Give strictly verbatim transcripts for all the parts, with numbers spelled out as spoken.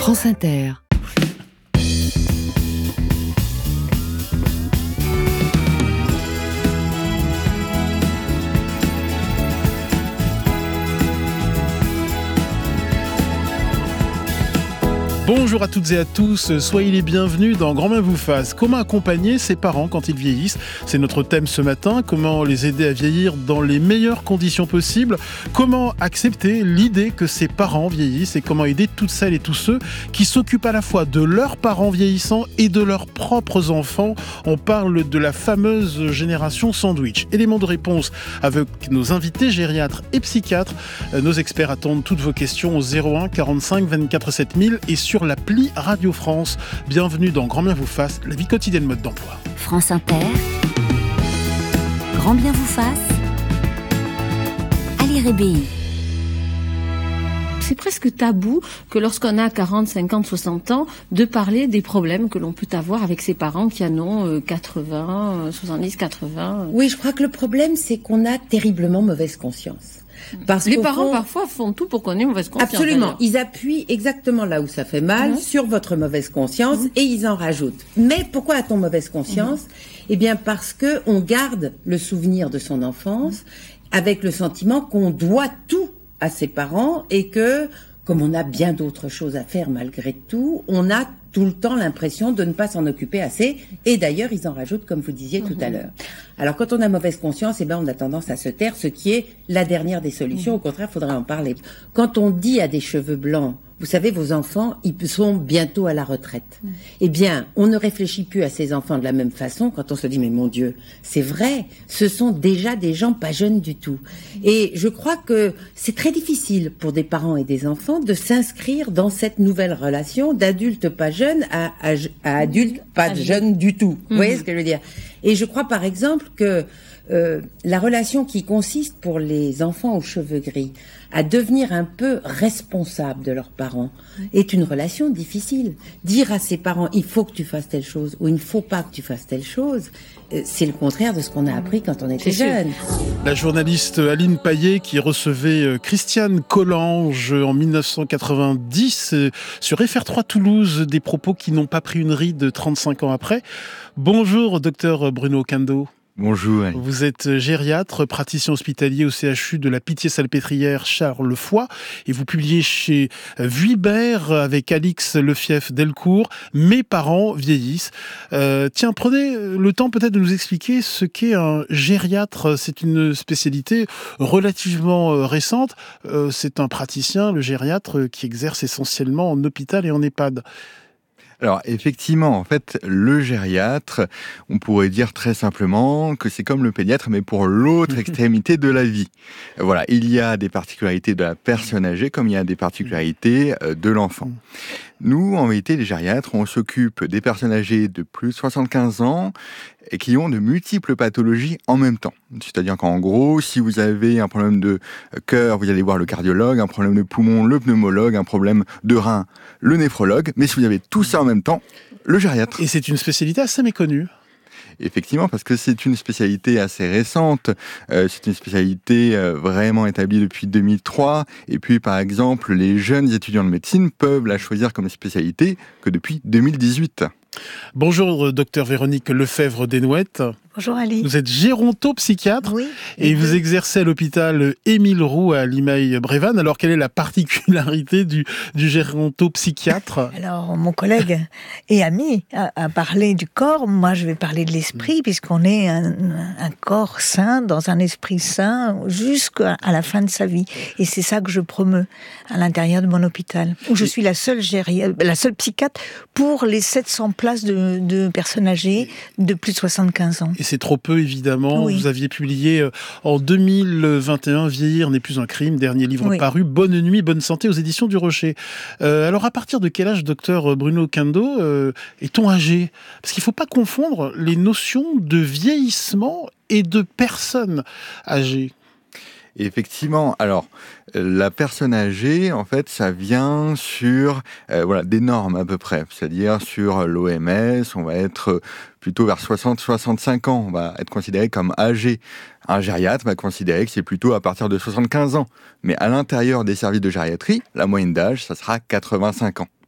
France Inter. Bonjour à toutes et à tous, soyez les bienvenus dans Grand Bien vous fasse. Comment accompagner ses parents quand ils vieillissent ? C'est notre thème ce matin. Comment les aider à vieillir dans les meilleures conditions possibles ? Comment accepter l'idée que ses parents vieillissent ? Et comment aider toutes celles et tous ceux qui s'occupent à la fois de leurs parents vieillissants et de leurs propres enfants ? On parle de la fameuse génération sandwich. Élément de réponse avec nos invités gériatres et psychiatres. Nos experts attendent toutes vos questions au zéro un quarante-cinq vingt-quatre sept mille et sur l'appli Radio France. Bienvenue dans Grand Bien vous fasse, la vie quotidienne mode d'emploi. France Inter, Grand Bien vous fasse, Ali Rébéi. C'est presque tabou que lorsqu'on a quarante, cinquante, soixante ans, de parler des problèmes que l'on peut avoir avec ses parents qui en ont quatre-vingts, soixante-dix, quatre-vingts. Oui, je crois que le problème, c'est qu'on a terriblement mauvaise conscience. Parce les parents fond, parfois font tout pour qu'on ait mauvaise conscience. Absolument, d'ailleurs. Ils appuient exactement là où ça fait mal, mmh. sur votre mauvaise conscience, mmh. et ils en rajoutent. Mais pourquoi a-t-on mauvaise conscience ? mmh. Eh bien parce que on garde le souvenir de son enfance mmh. avec le sentiment qu'on doit tout à ses parents et que, comme on a bien d'autres choses à faire malgré tout, on a tout le temps l'impression de ne pas s'en occuper assez. Et d'ailleurs, ils en rajoutent, comme vous disiez mmh. tout à l'heure. Alors, quand on a mauvaise conscience, eh ben, on a tendance à se taire, ce qui est la dernière des solutions. Mmh. Au contraire, il faudrait en parler. Quand on dit à des cheveux blancs, vous savez, vos enfants, ils sont bientôt à la retraite. Mmh. Eh bien, on ne réfléchit plus à ces enfants de la même façon quand on se dit, mais mon Dieu, c'est vrai, ce sont déjà des gens pas jeunes du tout. Mmh. Et je crois que c'est très difficile pour des parents et des enfants de s'inscrire dans cette nouvelle relation d'adulte pas jeune à, à, à adulte pas mmh. jeune du tout. Mmh. Vous voyez ce que je veux dire ? Et je crois, par exemple, que euh, la relation qui consiste pour les enfants aux cheveux gris à devenir un peu responsable de leurs parents est une relation difficile. Dire à ses parents, il faut que tu fasses telle chose ou il ne faut pas que tu fasses telle chose, euh, c'est le contraire de ce qu'on a appris quand on était jeune. La journaliste Aline Paillet qui recevait Christiane Collange en dix-neuf cent quatre-vingt-dix euh, sur F R trois Toulouse, des propos qui n'ont pas pris une ride trente-cinq ans après. Bonjour, docteur Bruno Cando. Bonjour. Vous êtes gériatre, praticien hospitalier au C H U de la Pitié-Salpêtrière Charles Foix et vous publiez chez Vuibert avec Alix Lefief-Delcourt « Mes parents vieillissent ». Euh, tiens, prenez le temps peut-être de nous expliquer ce qu'est un gériatre. C'est une spécialité relativement récente. Euh, c'est un praticien, le gériatre, qui exerce essentiellement en hôpital et en EHPAD. Alors effectivement, en fait, le gériatre, on pourrait dire très simplement que c'est comme le pédiatre, mais pour l'autre extrémité de la vie. Voilà, il y a des particularités de la personne âgée comme il y a des particularités de l'enfant. Nous, en vérité, les gériatres, on s'occupe des personnes âgées de plus de soixante-quinze ans et qui ont de multiples pathologies en même temps. C'est-à-dire qu'en gros, si vous avez un problème de cœur, vous allez voir le cardiologue, un problème de poumon, le pneumologue, un problème de rein, le néphrologue. Mais si vous avez tout ça en même temps, le gériatre. Et c'est une spécialité assez méconnue. Effectivement, parce que c'est une spécialité assez récente, euh, c'est une spécialité euh, vraiment établie depuis deux mille trois, et puis par exemple, les jeunes étudiants de médecine peuvent la choisir comme spécialité que depuis deux mille dix-huit. Bonjour, docteur Véronique Lefebvre-Desnouettes. Bonjour Ali. Vous êtes gérontopsychiatre oui, et vous exercez à l'hôpital Émile Roux à Limeil-Brévannes. Alors, quelle est la particularité du, du gérontopsychiatre ? Alors, mon collègue et ami a, a parlé du corps. Moi, je vais parler de l'esprit, puisqu'on est un, un corps sain dans un esprit sain jusqu'à la fin de sa vie. Et c'est ça que je promeux à l'intérieur de mon hôpital, où je suis la seule, géri... la seule psychiatre pour les sept cents places de, de personnes âgées de plus de soixante-quinze ans. Et c'est trop peu, évidemment. Oui. Vous aviez publié en deux mille vingt et un « Vieillir n'est plus un crime », dernier livre oui. paru, Bonne nuit, bonne santé aux éditions du Rocher. Euh, alors, à partir de quel âge, docteur Bruno Cando, euh, est-on âgé ? Parce qu'il ne faut pas confondre les notions de vieillissement et de personnes âgées. Effectivement, alors la personne âgée, en fait, ça vient sur euh, voilà des normes à peu près, c'est-à-dire sur l'O M S, on va être plutôt vers soixante à soixante-cinq ans, on va être considéré comme âgé. Un gériatre va considérer que c'est plutôt à partir de soixante-quinze ans, mais à l'intérieur des services de gériatrie, la moyenne d'âge, ça sera quatre-vingt-cinq ans.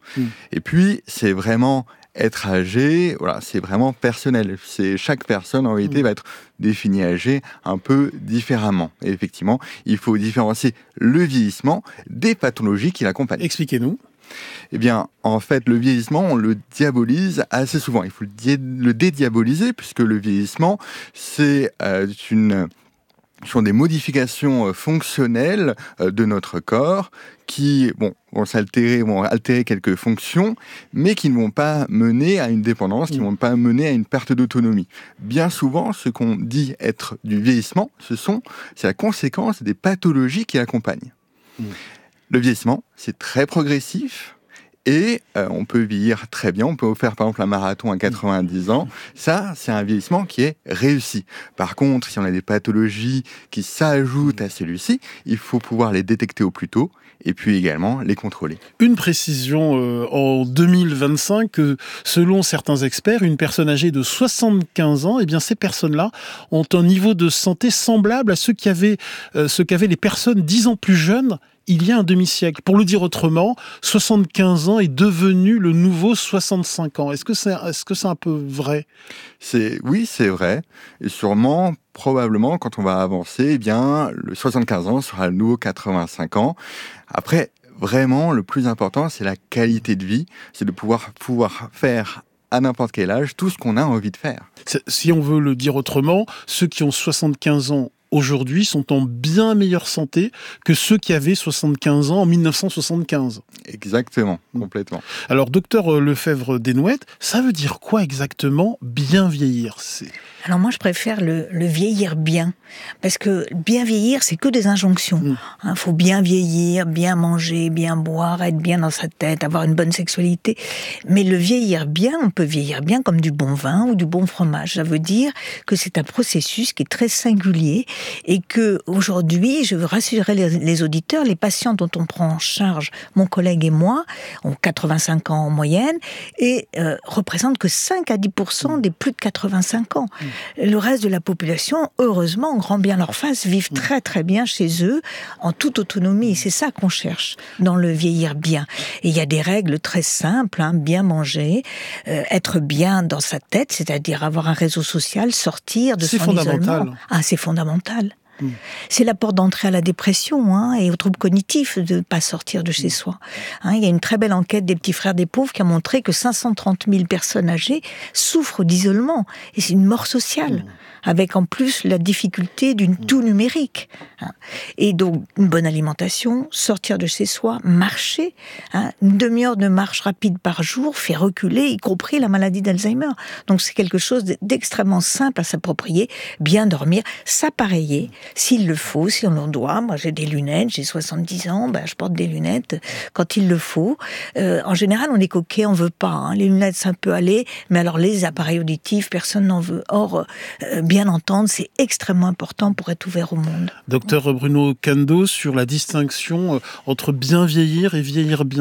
Mmh. Et puis, c'est vraiment être âgé, voilà, c'est vraiment personnel. C'est, chaque personne, en réalité, mmh. va être définie âgée un peu différemment. Et effectivement, il faut différencier le vieillissement des pathologies qui l'accompagnent. Expliquez-nous. Eh bien, en fait, le vieillissement, on le diabolise assez souvent. Il faut le, di- le dédiaboliser, puisque le vieillissement, c'est euh, une... Ce sont des modifications fonctionnelles de notre corps qui bon, vont s'altérer, vont altérer quelques fonctions, mais qui ne vont pas mener à une dépendance, qui ne vont pas mener à une perte d'autonomie. Bien souvent, ce qu'on dit être du vieillissement, ce sont, c'est la conséquence des pathologies qui l'accompagnent. Mmh. Le vieillissement, c'est très progressif. Et euh, on peut vieillir très bien, on peut faire par exemple un marathon à quatre-vingt-dix ans, ça c'est un vieillissement qui est réussi. Par contre, si on a des pathologies qui s'ajoutent à celui-ci, il faut pouvoir les détecter au plus tôt et puis également les contrôler. Une précision euh, en deux mille vingt-cinq, que selon certains experts, une personne âgée de soixante-quinze ans, eh bien ces personnes-là ont un niveau de santé semblable à ceux qui avaient, euh, ce qu'avaient les personnes dix ans plus jeunes il y a un demi-siècle. Pour le dire autrement, soixante-quinze ans est devenu le nouveau soixante-cinq ans. Est-ce que c'est, est-ce que c'est un peu vrai ? C'est, oui, c'est vrai. Et sûrement, probablement, quand on va avancer, eh bien, le soixante-quinze ans sera le nouveau quatre-vingt-cinq ans. Après, vraiment, le plus important, c'est la qualité de vie. C'est de pouvoir, pouvoir faire à n'importe quel âge tout ce qu'on a envie de faire. Si on veut le dire autrement, ceux qui ont soixante-quinze ans aujourd'hui sont en bien meilleure santé que ceux qui avaient soixante-quinze ans en mille neuf cent soixante-quinze. Exactement, complètement. Alors, docteur Lefebvre-Desnouettes, ça veut dire quoi exactement bien vieillir ? C'est... Alors moi, je préfère le, le vieillir bien, parce que bien vieillir, c'est que des injonctions. Il mmh. hein, faut bien vieillir, bien manger, bien boire, être bien dans sa tête, avoir une bonne sexualité. Mais le vieillir bien, on peut vieillir bien comme du bon vin ou du bon fromage. Ça veut dire que c'est un processus qui est très singulier et que aujourd'hui, je veux rassurer les, les auditeurs, les patients dont on prend en charge, mon collègue et moi, ont quatre-vingt-cinq ans en moyenne et euh, représentent que cinq à dix pour cent des plus de quatre-vingt-cinq ans. Mmh. Le reste de la population, heureusement, grand bien leur face, vivent très très bien chez eux, en toute autonomie. C'est ça qu'on cherche dans le vieillir bien. Et il y a des règles très simples, hein, bien manger, euh, être bien dans sa tête, c'est-à-dire avoir un réseau social, sortir de c'est son fondamental. isolement. Ah, c'est fondamental. Mmh. C'est la porte d'entrée à la dépression hein, et aux troubles cognitifs de ne pas sortir de chez mmh. soi. Hein, il y a une très belle enquête des Petits Frères des Pauvres qui a montré que cinq cent trente mille personnes âgées souffrent d'isolement. Et c'est une mort sociale, mmh. avec en plus la difficulté d'une mmh. toux numérique. Hein. Et donc, une bonne alimentation, sortir de chez soi, marcher. Hein, une demi-heure de marche rapide par jour fait reculer, y compris la maladie d'Alzheimer. Donc c'est quelque chose d'extrêmement simple à s'approprier. Bien dormir, s'appareiller. S'il le faut, si on en doit. Moi, j'ai des lunettes, j'ai soixante-dix ans, ben, je porte des lunettes quand il le faut. Euh, en général, on est coquet, on veut pas. Hein. Les lunettes, ça peut aller, mais alors les appareils auditifs, personne n'en veut. Or, euh, bien entendre, c'est extrêmement important pour être ouvert au monde. Docteur Bruno Cando, sur la distinction entre bien vieillir et vieillir bien ?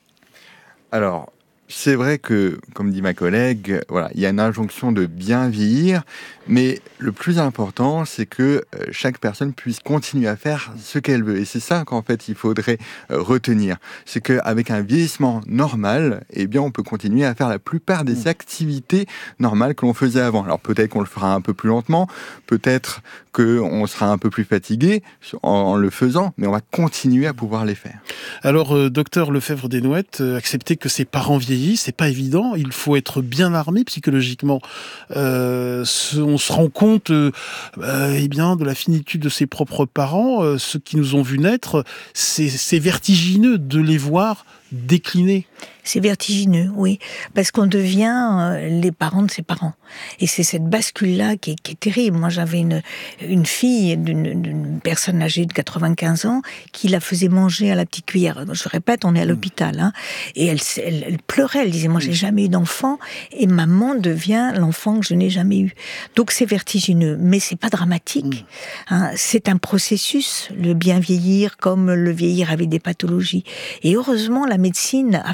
Alors, c'est vrai que, comme dit ma collègue, voilà, il y a une injonction de bien vieillir, mais le plus important, c'est que euh, chaque personne puisse continuer à faire ce qu'elle veut. Et c'est ça qu'en fait, il faudrait euh, retenir. C'est qu'avec un vieillissement normal, eh bien, on peut continuer à faire la plupart des mmh. activités normales que l'on faisait avant. Alors peut-être qu'on le fera un peu plus lentement, peut-être qu'on sera un peu plus fatigué en, en le faisant, mais on va continuer à pouvoir les faire. Alors, euh, docteur Lefebvre-Desnouettes, euh, accepter que ses parents vieillissent, c'est pas évident. Il faut être bien armé psychologiquement. Euh, on se rend compte euh, euh, eh bien, de la finitude de ses propres parents. Euh, ceux qui nous ont vus naître, c'est, c'est vertigineux de les voir décliner. C'est vertigineux, oui, parce qu'on devient euh, les parents de ses parents. Et c'est cette bascule-là qui est, qui est terrible. Moi, j'avais une, une fille d'une, d'une personne âgée de quatre-vingt-quinze ans qui la faisait manger à la petite cuillère. Je répète, on est à l'hôpital. Hein, et elle, elle, elle pleurait, elle disait, moi, j'ai jamais eu d'enfant, et maman devient l'enfant que je n'ai jamais eu. Donc, c'est vertigineux, mais c'est pas dramatique. Hein, c'est un processus, le bien vieillir, comme le vieillir avec des pathologies. Et heureusement, la médecine a fait d'énormes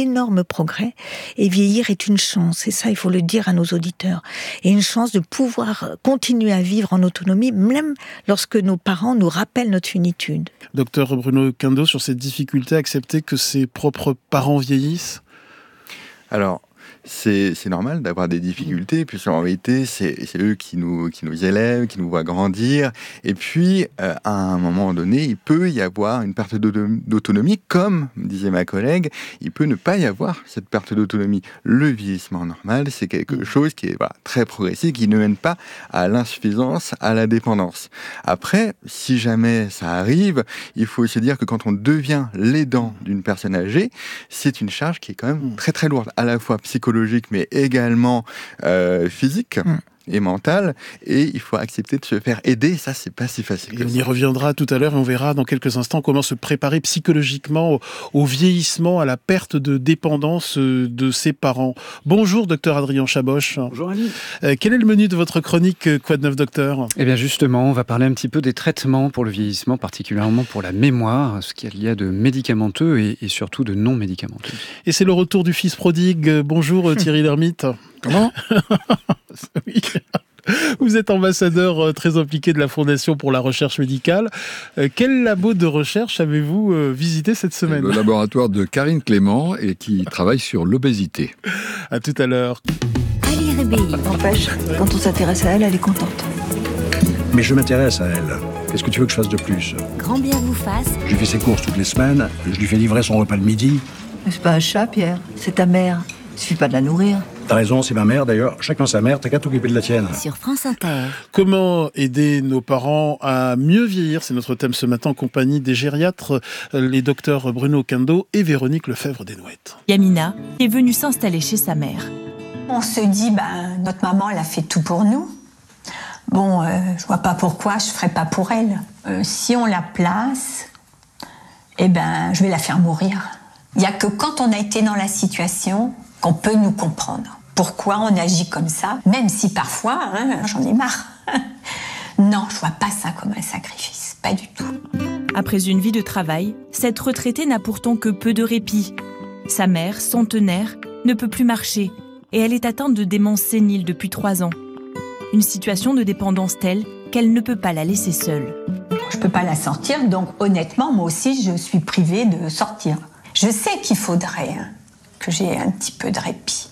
d'énormes progrès. Et vieillir est une chance. Et ça, il faut le dire à nos auditeurs. Et une chance de pouvoir continuer à vivre en autonomie, même lorsque nos parents nous rappellent notre finitude. Docteur Bruno Quindos, sur cette difficulté à accepter que ses propres parents vieillissent ? Alors, c'est, c'est normal d'avoir des difficultés, puisqu'en réalité, c'est, c'est eux qui nous, qui nous élèvent, qui nous voient grandir. Et puis, euh, à un moment donné, il peut y avoir une perte d'autonomie, comme disait ma collègue, il peut ne pas y avoir cette perte d'autonomie. Le vieillissement normal, c'est quelque chose qui est voilà, très progressif, qui ne mène pas à l'insuffisance, à la dépendance. Après, si jamais ça arrive, il faut se dire que quand on devient l'aidant d'une personne âgée, c'est une charge qui est quand même très très lourde, à la fois psychologique, mais également euh, physique mm. et mentale, et il faut accepter de se faire aider, ça c'est pas si facile. Et on y reviendra tout à l'heure et on verra dans quelques instants comment se préparer psychologiquement au, au vieillissement, à la perte de dépendance de ses parents. Bonjour docteur Adrien Chaboch. Bonjour Ali. Euh, quel est le menu de votre chronique Quoi de neuf docteur ? Eh bien justement, on va parler un petit peu des traitements pour le vieillissement, particulièrement pour la mémoire, ce qu'il y a de médicamenteux et, et surtout de non médicamenteux. Et c'est le retour du fils prodigue. Bonjour Thierry Lhermitte. Comment ? Oui. Vous êtes ambassadeur très impliqué de la Fondation pour la recherche médicale. Quel labo de recherche avez-vous visité cette semaine ? Le laboratoire de Karine Clément et qui travaille sur l'obésité. À tout à l'heure. Ali Rébéi. N'empêche, quand on s'intéresse à elle, elle est contente. Mais je m'intéresse à elle. Qu'est-ce que tu veux que je fasse de plus ? Grand bien vous fasse. Je lui fais ses courses toutes les semaines, je lui fais livrer son repas le midi. Mais c'est pas un chat, Pierre. C'est ta mère. Il suffit pas de la nourrir. T'as raison, c'est ma mère d'ailleurs. Chacun sa mère, t'as qu'à t'occuper de la tienne. Sur France Inter. Comment aider nos parents à mieux vieillir ? C'est notre thème ce matin en compagnie des gériatres, les docteurs Bruno Quindos et Véronique Lefebvre-Desnouettes. Yamina est venue s'installer chez sa mère. On se dit, ben, notre maman, elle a fait tout pour nous. Bon, euh, je vois pas pourquoi je ferais pas pour elle. Euh, si on la place, eh ben, je vais la faire mourir. Il y a que quand on a été dans la situation qu'on peut nous comprendre. Pourquoi on agit comme ça, même si parfois, hein, j'en ai marre. Non, je vois pas ça comme un sacrifice, pas du tout. Après une vie de travail, cette retraitée n'a pourtant que peu de répit. Sa mère, centenaire, ne peut plus marcher et elle est atteinte de démence sénile depuis trois ans. Une situation de dépendance telle qu'elle ne peut pas la laisser seule. Je peux pas la sortir, donc honnêtement, moi aussi, je suis privée de sortir. Je sais qu'il faudrait hein, que j'ai un petit peu de répit.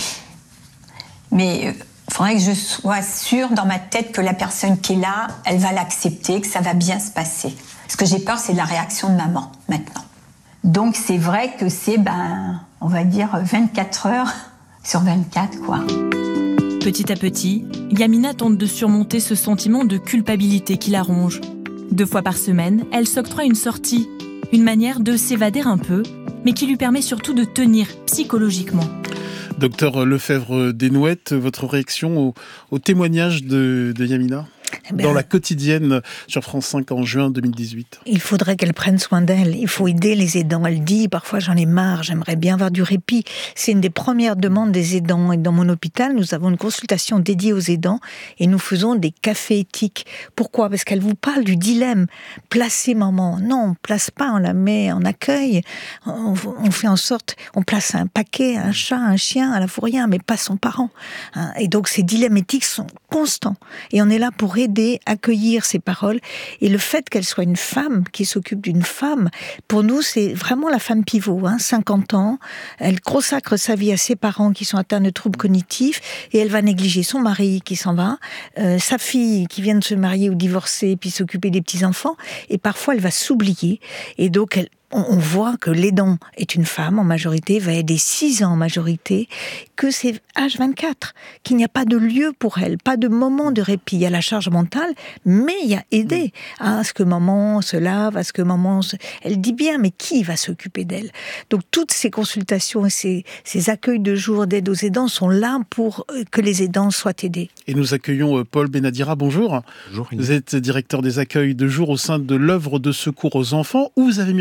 Mais il euh, faudrait que je sois sûre dans ma tête que la personne qui est là, elle va l'accepter, que ça va bien se passer. Ce que j'ai peur, c'est de la réaction de maman, maintenant. Donc c'est vrai que c'est, ben, on va dire, vingt-quatre heures sur vingt-quatre, quoi. Petit à petit, Yamina tente de surmonter ce sentiment de culpabilité qui la ronge. Deux fois par semaine, elle s'octroie une sortie, une manière de s'évader un peu, mais qui lui permet surtout de tenir psychologiquement. Docteur Lefebvre-Desnouettes, votre réaction au, au témoignage de, de Yamina ? Ben, dans la quotidienne sur France cinq en juin deux mille dix-huit. Il faudrait qu'elle prenne soin d'elle. Il faut aider les aidants. Elle dit, parfois j'en ai marre, j'aimerais bien avoir du répit. C'est une des premières demandes des aidants. Et dans mon hôpital, nous avons une consultation dédiée aux aidants et nous faisons des cafés éthiques. Pourquoi ? Parce qu'elle vous parle du dilemme. Placer maman. Non, on ne place pas, on la met en accueil. On, on fait en sorte, on place un paquet, un chat, un chien, à la fourrière, mais pas son parent. Et donc ces dilemmes éthiques sont constants. Et on est là pour aider, accueillir ces paroles. Et le fait qu'elle soit une femme qui s'occupe d'une femme, pour nous, c'est vraiment la femme pivot. Hein, cinquante ans, elle consacre sa vie à ses parents qui sont atteints de troubles cognitifs et elle va négliger son mari qui s'en va, euh, sa fille qui vient de se marier ou divorcer puis s'occuper des petits-enfants. Et parfois, elle va s'oublier. Et donc, elle on voit que l'aidant est une femme en majorité, va aider six ans en majorité, que c'est H vingt-quatre, qu'il n'y a pas de lieu pour elle, pas de moment de répit. Il y a la charge mentale, mais il y a aider à ce que maman se lave, à ce que maman... Se... Elle dit bien, mais qui va s'occuper d'elle ? Donc toutes ces consultations et ces, ces accueils de jour d'aide aux aidants sont là pour que les aidants soient aidés. Et nous accueillons Paul Benadira, bonjour. Bonjour. Vous êtes directeur des accueils de jour au sein de l'œuvre de secours aux enfants, où vous avez mis en place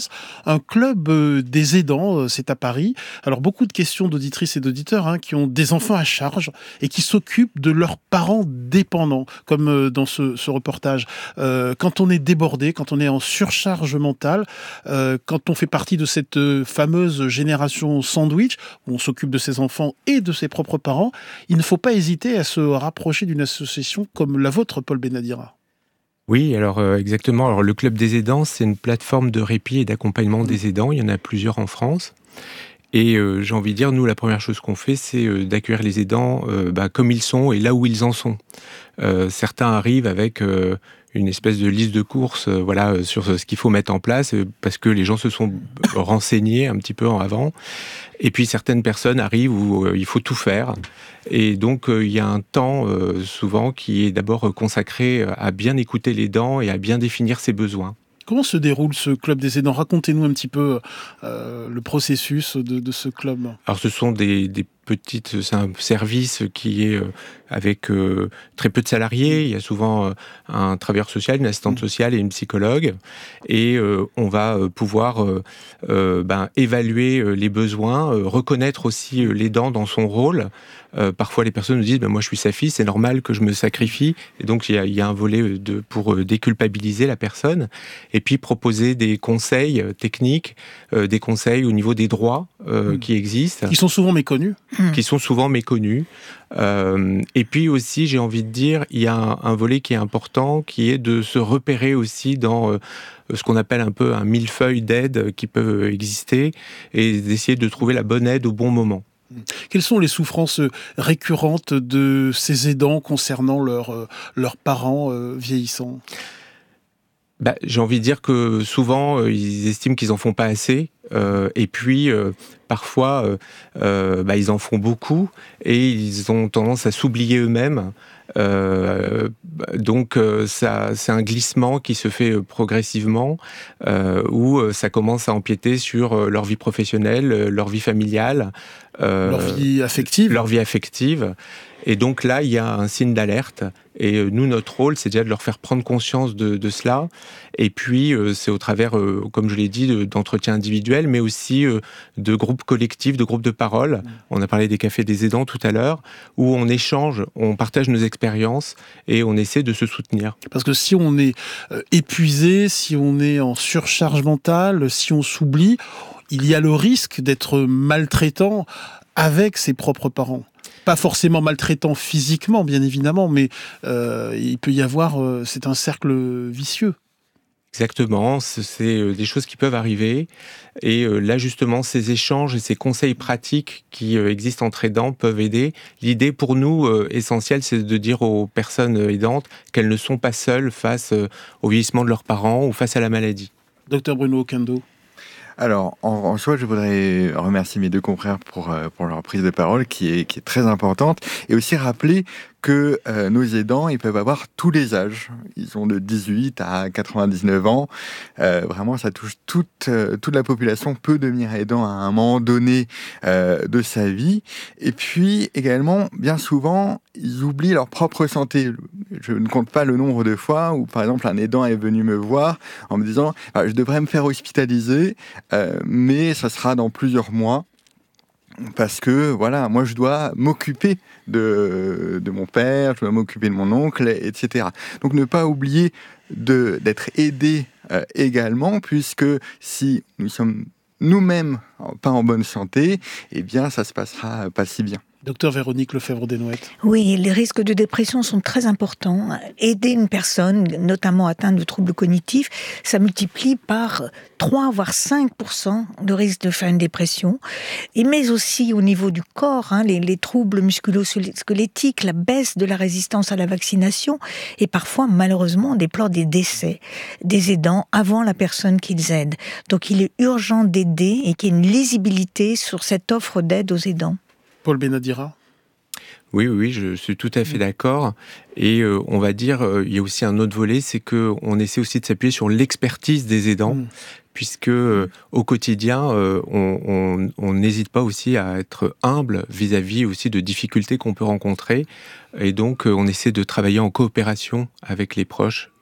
France un club des aidants, c'est à Paris. Alors beaucoup de questions d'auditrices et d'auditeurs hein, qui ont des enfants à charge et qui s'occupent de leurs parents dépendants, comme dans ce, ce reportage. Euh, quand on est débordé, quand on est en surcharge mentale, euh, quand on fait partie de cette fameuse génération sandwich, où on s'occupe de ses enfants et de ses propres parents, il ne faut pas hésiter à se rapprocher d'une association comme la vôtre, Paul Benadira. Oui, alors euh, exactement. Alors, le Club des aidants, c'est une plateforme de répit et d'accompagnement des aidants. Il y en a plusieurs en France. Et euh, j'ai envie de dire, nous, la première chose qu'on fait, c'est euh, d'accueillir les aidants euh, bah, comme ils sont et là où ils en sont. Euh, certains arrivent avec euh, une espèce de liste de courses euh, voilà, euh, sur ce qu'il faut mettre en place euh, parce que les gens se sont renseignés un petit peu en avant. Et puis certaines personnes arrivent où euh, il faut tout faire. Et donc euh, il y a un temps euh, souvent qui est d'abord consacré à bien écouter l'aidant et à bien définir ses besoins. Comment se déroule ce club des aidants ? Racontez-nous un petit peu euh, le processus de, de ce club. Alors ce sont des, des petites, c'est un service qui est euh, avec euh, très peu de salariés. Il y a souvent euh, un travailleur social, une assistante sociale et une psychologue. Et euh, on va euh, pouvoir euh, euh, ben, évaluer euh, les besoins, euh, reconnaître aussi euh, l'aidant dans son rôle. Euh, parfois, les personnes nous disent ben, « moi, je suis sa fille, c'est normal que je me sacrifie ». Et donc, il y a, il y a un volet de, pour euh, déculpabiliser la personne. Et puis, proposer des conseils euh, techniques, euh, des conseils au niveau des droits euh, mmh. qui existent. Qui sont souvent méconnus. Mmh. Qui sont souvent méconnus. Euh, et puis aussi, j'ai envie de dire, il y a un, un volet qui est important, qui est de se repérer aussi dans... Euh, ce qu'on appelle un peu un millefeuille d'aides qui peuvent exister et d'essayer de trouver la bonne aide au bon moment. Quelles sont les souffrances récurrentes de ces aidants concernant leurs, leurs parents vieillissants ? Bah, j'ai envie de dire que souvent, euh, ils estiment qu'ils en font pas assez. Euh, et puis, euh, parfois, euh, euh, bah, ils en font beaucoup et ils ont tendance à s'oublier eux-mêmes. Euh, donc, euh, ça, c'est un glissement qui se fait progressivement, euh, où ça commence à empiéter sur leur vie professionnelle, leur vie familiale, euh, leur vie affective. Leur vie affective. Et donc là, il y a un signe d'alerte. Et nous, notre rôle, c'est déjà de leur faire prendre conscience de, de cela. Et puis, euh, c'est au travers, euh, comme je l'ai dit, de, d'entretiens individuels, mais aussi euh, de groupes collectifs, de groupes de parole. Mmh. On a parlé des cafés des aidants tout à l'heure, où on échange, on partage nos expériences et on essaie de se soutenir. Parce que si on est euh, épuisé, si on est en surcharge mentale, si on s'oublie, il y a le risque d'être maltraitant avec ses propres parents. Pas forcément maltraitant physiquement, bien évidemment, mais euh, il peut y avoir... Euh, c'est un cercle vicieux. Exactement, c'est des choses qui peuvent arriver. Et là, justement, ces échanges et ces conseils pratiques qui existent entre aidants peuvent aider. L'idée pour nous, euh, essentielle, c'est de dire aux personnes aidantes qu'elles ne sont pas seules face au vieillissement de leurs parents ou face à la maladie. Docteur Bruno Okendo. Alors, en, en soi, je voudrais remercier mes deux confrères pour, pour leur prise de parole qui est, qui est très importante et aussi rappeler que euh, nos aidants, ils peuvent avoir tous les âges. Ils ont de dix-huit à quatre-vingt-dix-neuf ans. Euh, vraiment, ça touche toute, euh, toute la population, peut devenir aidant à un moment donné euh, de sa vie. Et puis, également, bien souvent, ils oublient leur propre santé. Je ne compte pas le nombre de fois où, par exemple, un aidant est venu me voir en me disant ah, « je devrais me faire hospitaliser, euh, mais ça sera dans plusieurs mois. » Parce que, voilà, moi, je dois m'occuper de, de mon père, je dois m'occuper de mon oncle, et cetera. Donc, ne pas oublier de, d'être aidé euh, également, puisque si nous sommes nous-mêmes pas en bonne santé, eh bien, ça se passera pas si bien. Docteur Véronique Lefebvre-Desnouettes. Oui, les risques de dépression sont très importants. Aider une personne, notamment atteinte de troubles cognitifs, ça multiplie par trois voire cinq pour cent de risque de faire une dépression. Et mais aussi au niveau du corps, hein, les, les troubles musculo-squelettiques, la baisse de la résistance à la vaccination, et parfois, malheureusement, on déplore des décès des aidants avant la personne qu'ils aident. Donc il est urgent d'aider et qu'il y ait une lisibilité sur cette offre d'aide aux aidants. Paul Benadira. Oui, oui, je suis tout à fait d'accord. Et euh, on va dire, euh, il y a aussi un autre volet, c'est qu'on essaie aussi de s'appuyer sur l'expertise des aidants, mmh. puisque euh, au quotidien, euh, on n'hésite pas aussi à être humble vis-à-vis aussi de difficultés qu'on peut rencontrer. Et donc, euh, on essaie de travailler en coopération avec les proches.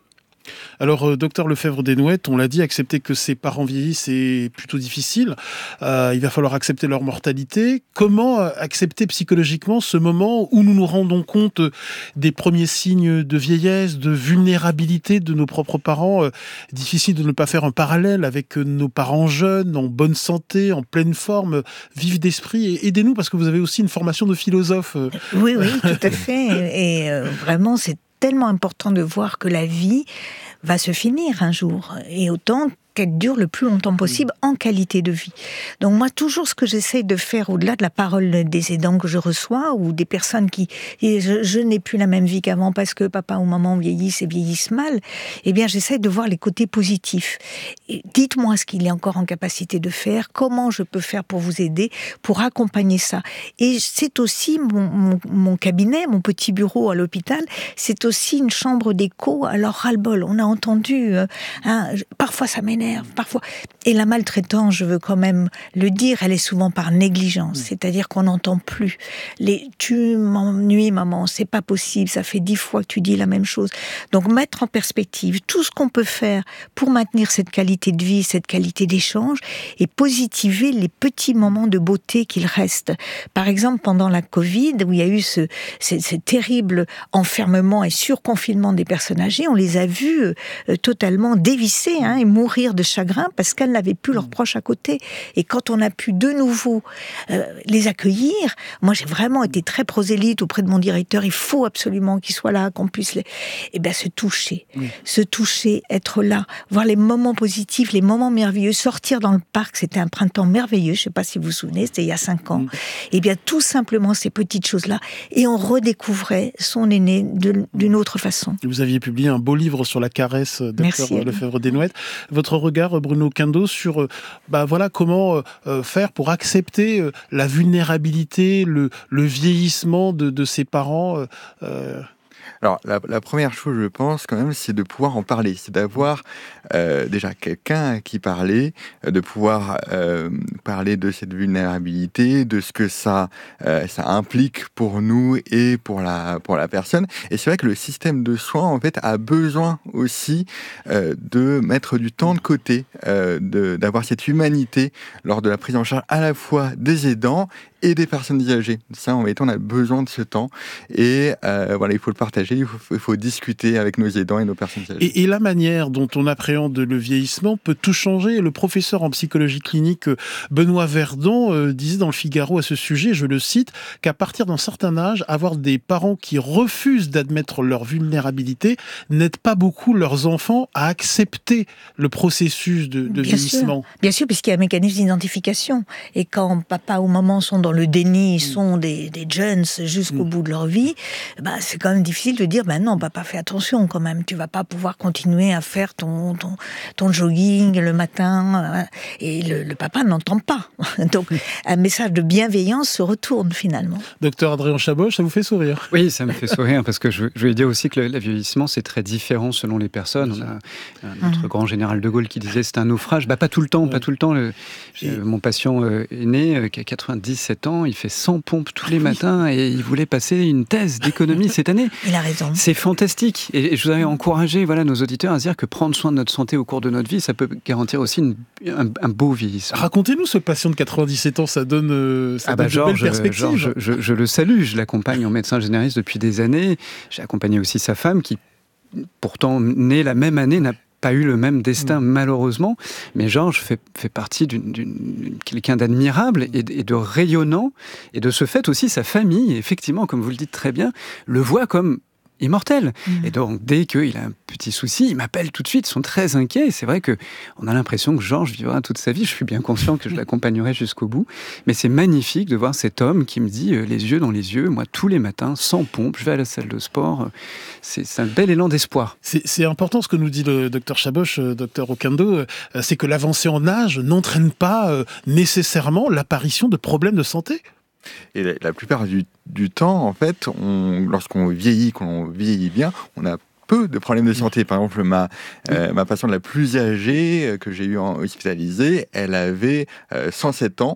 Alors, euh, docteur Lefebvre-Desnouettes, on l'a dit, accepter que ses parents vieillissent, c'est plutôt difficile. Euh, il va falloir accepter leur mortalité. Comment euh, accepter psychologiquement ce moment où nous nous rendons compte euh, des premiers signes de vieillesse, de vulnérabilité de nos propres parents? euh, Difficile de ne pas faire un parallèle avec euh, nos parents jeunes, en bonne santé, en pleine forme, euh, vifs d'esprit. Et aidez-nous, parce que vous avez aussi une formation de philosophe. euh. Oui, oui, tout à fait. Et euh, vraiment, c'est tellement important de voir que la vie va se finir un jour. Et autant qu'elle dure le plus longtemps possible en qualité de vie. Donc moi, toujours ce que j'essaye de faire, au-delà de la parole des aidants que je reçois, ou des personnes qui disent je, je n'ai plus la même vie qu'avant parce que papa ou maman vieillissent et vieillissent mal, eh bien j'essaye de voir les côtés positifs. Et dites-moi ce qu'il est encore en capacité de faire, comment je peux faire pour vous aider, pour accompagner ça. Et c'est aussi mon, mon, mon cabinet, mon petit bureau à l'hôpital, c'est aussi une chambre d'écho à leur ras-le-bol. On a entendu, euh, hein, parfois ça m'énerve, parfois. Et la maltraitance, je veux quand même le dire, elle est souvent par négligence. C'est-à-dire qu'on n'entend plus les « tu m'ennuies maman, c'est pas possible, ça fait dix fois que tu dis la même chose ». Donc mettre en perspective tout ce qu'on peut faire pour maintenir cette qualité de vie, cette qualité d'échange, et positiver les petits moments de beauté qu'il reste. Par exemple, pendant la Covid, où il y a eu ce, ce, ce terrible enfermement et surconfinement des personnes âgées, on les a vus euh, totalement dévissés hein, et mourir de chagrin parce qu'elles n'avaient plus leurs proches à côté. Et quand on a pu de nouveau euh, les accueillir, moi j'ai vraiment été très prosélyte auprès de mon directeur, il faut absolument qu'ils soient là, qu'on puisse les... Eh bien se toucher, oui. se toucher, être là, voir les moments positifs, les moments merveilleux, sortir dans le parc, c'était un printemps merveilleux, je ne sais pas si vous vous souvenez, c'était il y a cinq ans. Mm. Eh bien tout simplement ces petites choses-là, et on redécouvrait son aîné de, d'une autre façon. Vous aviez publié un beau livre sur la caresse, docteur Lefebvre-Desnouettes. Votre regard, Bruno Quindos, sur bah, voilà, comment euh, faire pour accepter euh, la vulnérabilité, le, le vieillissement de, de ses parents euh... Alors, la, la première chose, je pense, quand même, c'est de pouvoir en parler. C'est d'avoir euh, déjà quelqu'un à qui parler, euh, de pouvoir euh, parler de cette vulnérabilité, de ce que ça, euh, ça implique pour nous et pour la, pour la personne. Et c'est vrai que le système de soins, en fait, a besoin aussi euh, de mettre du temps de côté, euh, de, d'avoir cette humanité lors de la prise en charge à la fois des aidants et des personnes âgées. Ça, en fait, on a besoin de ce temps. Et euh, voilà, il faut le partager, il faut, il faut discuter avec nos aidants et nos personnes âgées. Et, et la manière dont on appréhende le vieillissement peut tout changer. Le professeur en psychologie clinique Benoît Verdon euh, disait dans le Figaro à ce sujet, je le cite, qu'à partir d'un certain âge, avoir des parents qui refusent d'admettre leur vulnérabilité n'aide pas beaucoup leurs enfants à accepter le processus de, de Bien vieillissement. Sûr. Bien sûr, puisqu'il y a un mécanisme d'identification. Et quand papa ou maman sont dans le déni, ils sont des, des jeunes jusqu'au mmh. bout de leur vie, bah, c'est quand même difficile de dire, ben non, papa, fais attention quand même, tu vas pas pouvoir continuer à faire ton, ton, ton jogging le matin, et le, le papa n'entend pas. Donc, un message de bienveillance se retourne finalement. Docteur Adrien Chaboch, ça vous fait sourire? Oui, ça me fait sourire, parce que je, je voulais dire aussi que le, le vieillissement, c'est très différent selon les personnes. On a notre mmh. grand général de Gaulle qui disait, c'est un naufrage. Bah, pas tout le temps, ouais. pas tout le temps. Le, et... Mon patient euh, aîné, euh, qui a quatre-vingt-dix-sept ans, il fait cent pompes tous les matins et il voulait passer une thèse d'économie cette année. Il a raison. C'est fantastique. Et je voudrais encourager voilà, nos auditeurs à se dire que prendre soin de notre santé au cours de notre vie, ça peut garantir aussi une, un, un beau vieillissement. Racontez-nous ce patient de quatre-vingt-dix-sept ans, ça donne, euh, ça ah bah donne Georges, de belles perspectives. Georges, je, je, je le salue, je l'accompagne en médecin généraliste depuis des années. J'ai accompagné aussi sa femme qui, pourtant née la même année, n'a pas eu le même destin, mmh. malheureusement. Mais Georges fait, fait partie d'une, d'une quelqu'un d'admirable et, et de rayonnant. Et de ce fait aussi, sa famille, effectivement, comme vous le dites très bien, le voit comme immortel. Mmh. Et donc, dès qu'il a un petit souci, il m'appelle tout de suite, ils sont très inquiets. Et c'est vrai qu'on a l'impression que Georges vivra toute sa vie. Je suis bien conscient que je l'accompagnerai jusqu'au bout. Mais c'est magnifique de voir cet homme qui me dit, euh, les yeux dans les yeux, moi, tous les matins, sans pompe, je vais à la salle de sport. C'est, c'est un bel élan d'espoir. C'est, c'est important ce que nous dit le docteur Chaboch, euh, docteur Oquendo, euh, c'est que l'avancée en âge n'entraîne pas euh, nécessairement l'apparition de problèmes de santé. Et la, la plupart du, du temps, en fait, on, lorsqu'on vieillit, quand on vieillit bien, on a peu de problèmes de santé. Par exemple, ma, euh, ma patiente la plus âgée que j'ai eu en hospitalisée, elle avait euh, cent sept ans.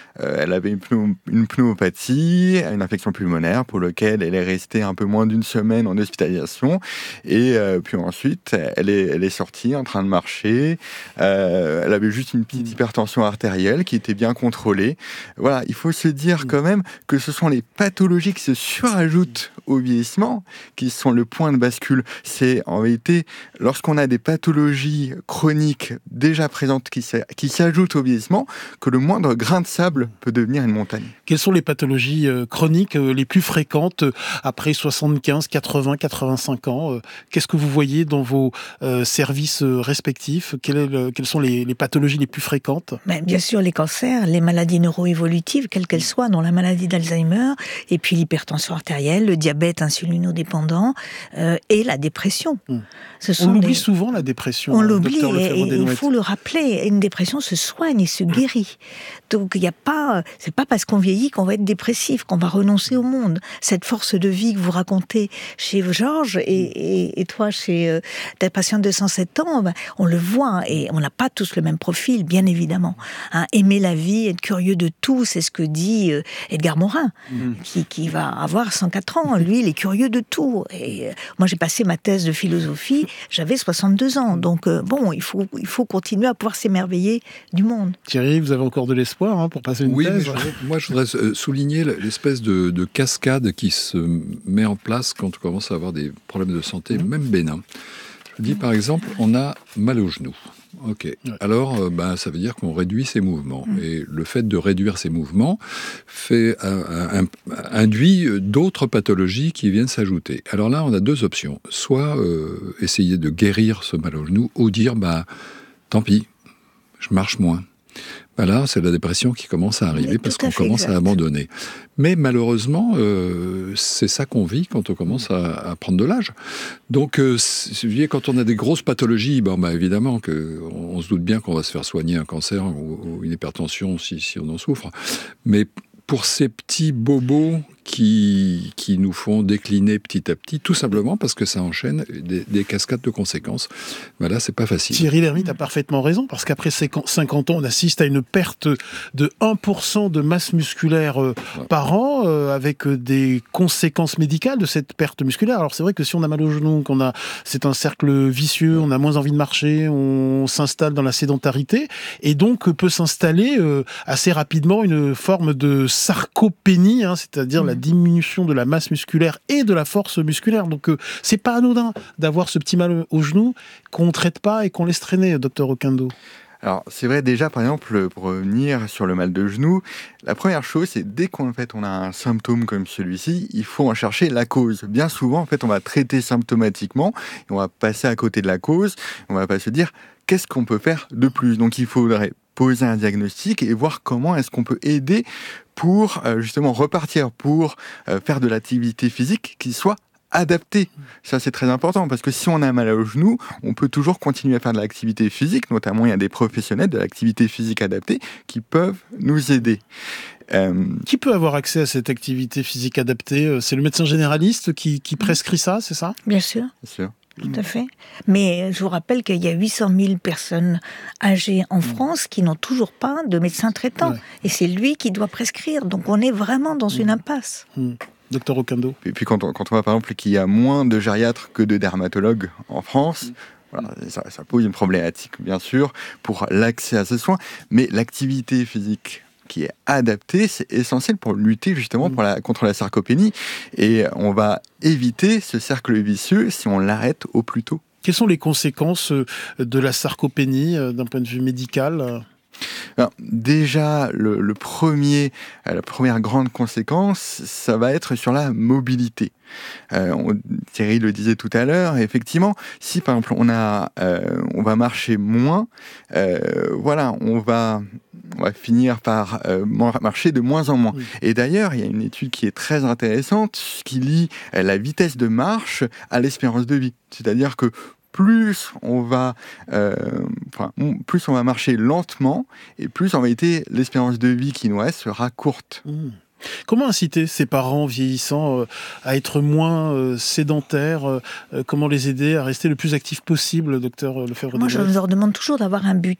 euh, elle avait une, pneu, une pneumopathie, une infection pulmonaire pour laquelle elle est restée un peu moins d'une semaine en hospitalisation. Et euh, puis ensuite, elle est, elle est sortie en train de marcher. Euh, elle avait juste une petite hypertension artérielle qui était bien contrôlée. Voilà, il faut se dire quand même que ce sont les pathologies qui se surajoutent au vieillissement qui sont le point de bascule. C'est en réalité, lorsqu'on a des pathologies chroniques déjà présentes qui, qui s'ajoutent au vieillissement, que le moindre grain de sable peut devenir une montagne. Quelles sont les pathologies euh, chroniques euh, les plus fréquentes euh, après soixante-quinze, quatre-vingts, quatre-vingt-cinq ans euh, Qu'est-ce que vous voyez dans vos euh, services euh, respectifs Quelle est le, Quelles sont les, les pathologies les plus fréquentes? Ben, bien sûr, les cancers, les maladies neuroévolutives, quelles qu'elles soient, dont la maladie d'Alzheimer, et puis l'hypertension artérielle, le diabète insulinodépendant euh, et la dépression. Mmh. Ce sont On l'oublie des... souvent, la dépression. On hein, l'oublie, et, et il faut faut le rappeler. Une dépression se soigne et se guérit. Donc, il n'y a pas... C'est pas parce qu'on vieillit qu'on va être dépressif, qu'on va renoncer au monde. Cette force de vie que vous racontez chez Georges et, et, et toi, chez euh, ta patiente de cent sept ans, ben, on le voit, et on n'a pas tous le même profil, bien évidemment. Hein, aimer la vie, être curieux de tout, c'est ce que dit euh, Edgar Morin, mmh. qui, qui va avoir cent quatre ans. Lui, il est curieux de tout. Et euh, moi, j'ai passé ma thèse de philosophie, j'avais soixante-deux ans. Donc, euh, bon, il faut, il faut continuer à pouvoir s'émerveiller du monde. Thierry, vous avez encore de l'espoir hein, pour passer une oui, thèse? Oui, moi, je voudrais souligner l'espèce de, de cascade qui se met en place quand on commence à avoir des problèmes de santé, mmh. même bénins. Je dis, par exemple, on a mal au genou. Ok. Ouais. Alors, euh, ben, ça veut dire qu'on réduit ses mouvements. Mmh. Et le fait de réduire ses mouvements fait, un, un, induit d'autres pathologies qui viennent s'ajouter. Alors là, on a deux options. Soit euh, essayer de guérir ce mal au genou, ou dire, ben, tant pis, je marche moins. Ben là, c'est la dépression qui commence à arriver parce qu'on commence exact. à abandonner. Mais malheureusement, euh, c'est ça qu'on vit quand on commence à, à prendre de l'âge. Donc, euh, quand on a des grosses pathologies, bon, ben évidemment que on, on se doute bien qu'on va se faire soigner un cancer ou, ou une hypertension si, si on en souffre. Mais pour ces petits bobos qui, qui nous font décliner petit à petit, tout simplement parce que ça enchaîne des, des cascades de conséquences. Ben là, c'est pas facile. Thierry Lhermitte a parfaitement raison, parce qu'après cinquante ans, on assiste à une perte de un pour cent de masse musculaire euh, ouais. par an, euh, avec des conséquences médicales de cette perte musculaire. Alors c'est vrai que si on a mal au genou, qu'on a, c'est un cercle vicieux, on a moins envie de marcher, on s'installe dans la sédentarité, et donc peut s'installer euh, assez rapidement une forme de sarcopénie, hein, c'est-à-dire mmh. la diminution de la masse musculaire et de la force musculaire. Donc, euh, c'est pas anodin d'avoir ce petit mal au genou qu'on ne traite pas et qu'on laisse traîner, docteur Oquendo. Alors, c'est vrai, déjà, par exemple, pour revenir sur le mal de genou, la première chose, c'est dès qu'en fait, on a un symptôme comme celui-ci, il faut en chercher la cause. Bien souvent, en fait, on va traiter symptomatiquement et on va passer à côté de la cause. On va pas se dire, qu'est-ce qu'on peut faire de plus? Donc, il faudrait poser un diagnostic et voir comment est-ce qu'on peut aider pour euh, justement repartir, pour euh, faire de l'activité physique qui soit adaptée. Ça, c'est très important, parce que si on a mal au genou, on peut toujours continuer à faire de l'activité physique, notamment il y a des professionnels de l'activité physique adaptée qui peuvent nous aider. Euh... Qui peut avoir accès à cette activité physique adaptée? C'est le médecin généraliste qui, qui prescrit ça, c'est ça? Bien sûr. Bien sûr. Tout à fait. Mais je vous rappelle qu'il y a huit cent mille personnes âgées en France qui n'ont toujours pas de médecin traitant. Ouais. Et c'est lui qui doit prescrire. Donc on est vraiment dans mmh. une impasse. Mmh. Docteur Oquendo. Et puis quand on, quand on voit par exemple qu'il y a moins de gériatres que de dermatologues en France, mmh. voilà, ça, ça pose une problématique bien sûr pour l'accès à ces soins. Mais l'activité physique qui est adapté, c'est essentiel pour lutter justement pour la, contre la sarcopénie. Et on va éviter ce cercle vicieux si on l'arrête au plus tôt. Quelles sont les conséquences de la sarcopénie d'un point de vue médical ? Alors, déjà, le, le premier, la première grande conséquence, ça va être sur la mobilité. Euh, on, Thierry le disait tout à l'heure, effectivement, si par exemple on, a, euh, on va marcher moins, euh, voilà, on va... on va finir par euh, marcher de moins en moins. Oui. Et d'ailleurs, il y a une étude qui est très intéressante qui lie la vitesse de marche à l'espérance de vie. C'est-à-dire que plus on va, euh, enfin, plus on va marcher lentement, et plus en réalité l'espérance de vie qui nous reste sera courte. Mmh. Comment inciter ces parents vieillissants euh, à être moins euh, sédentaires euh, Comment les aider à rester le plus actifs possible, docteur Lefebvre-Desnoyers ? Moi, je leur demande toujours d'avoir un but.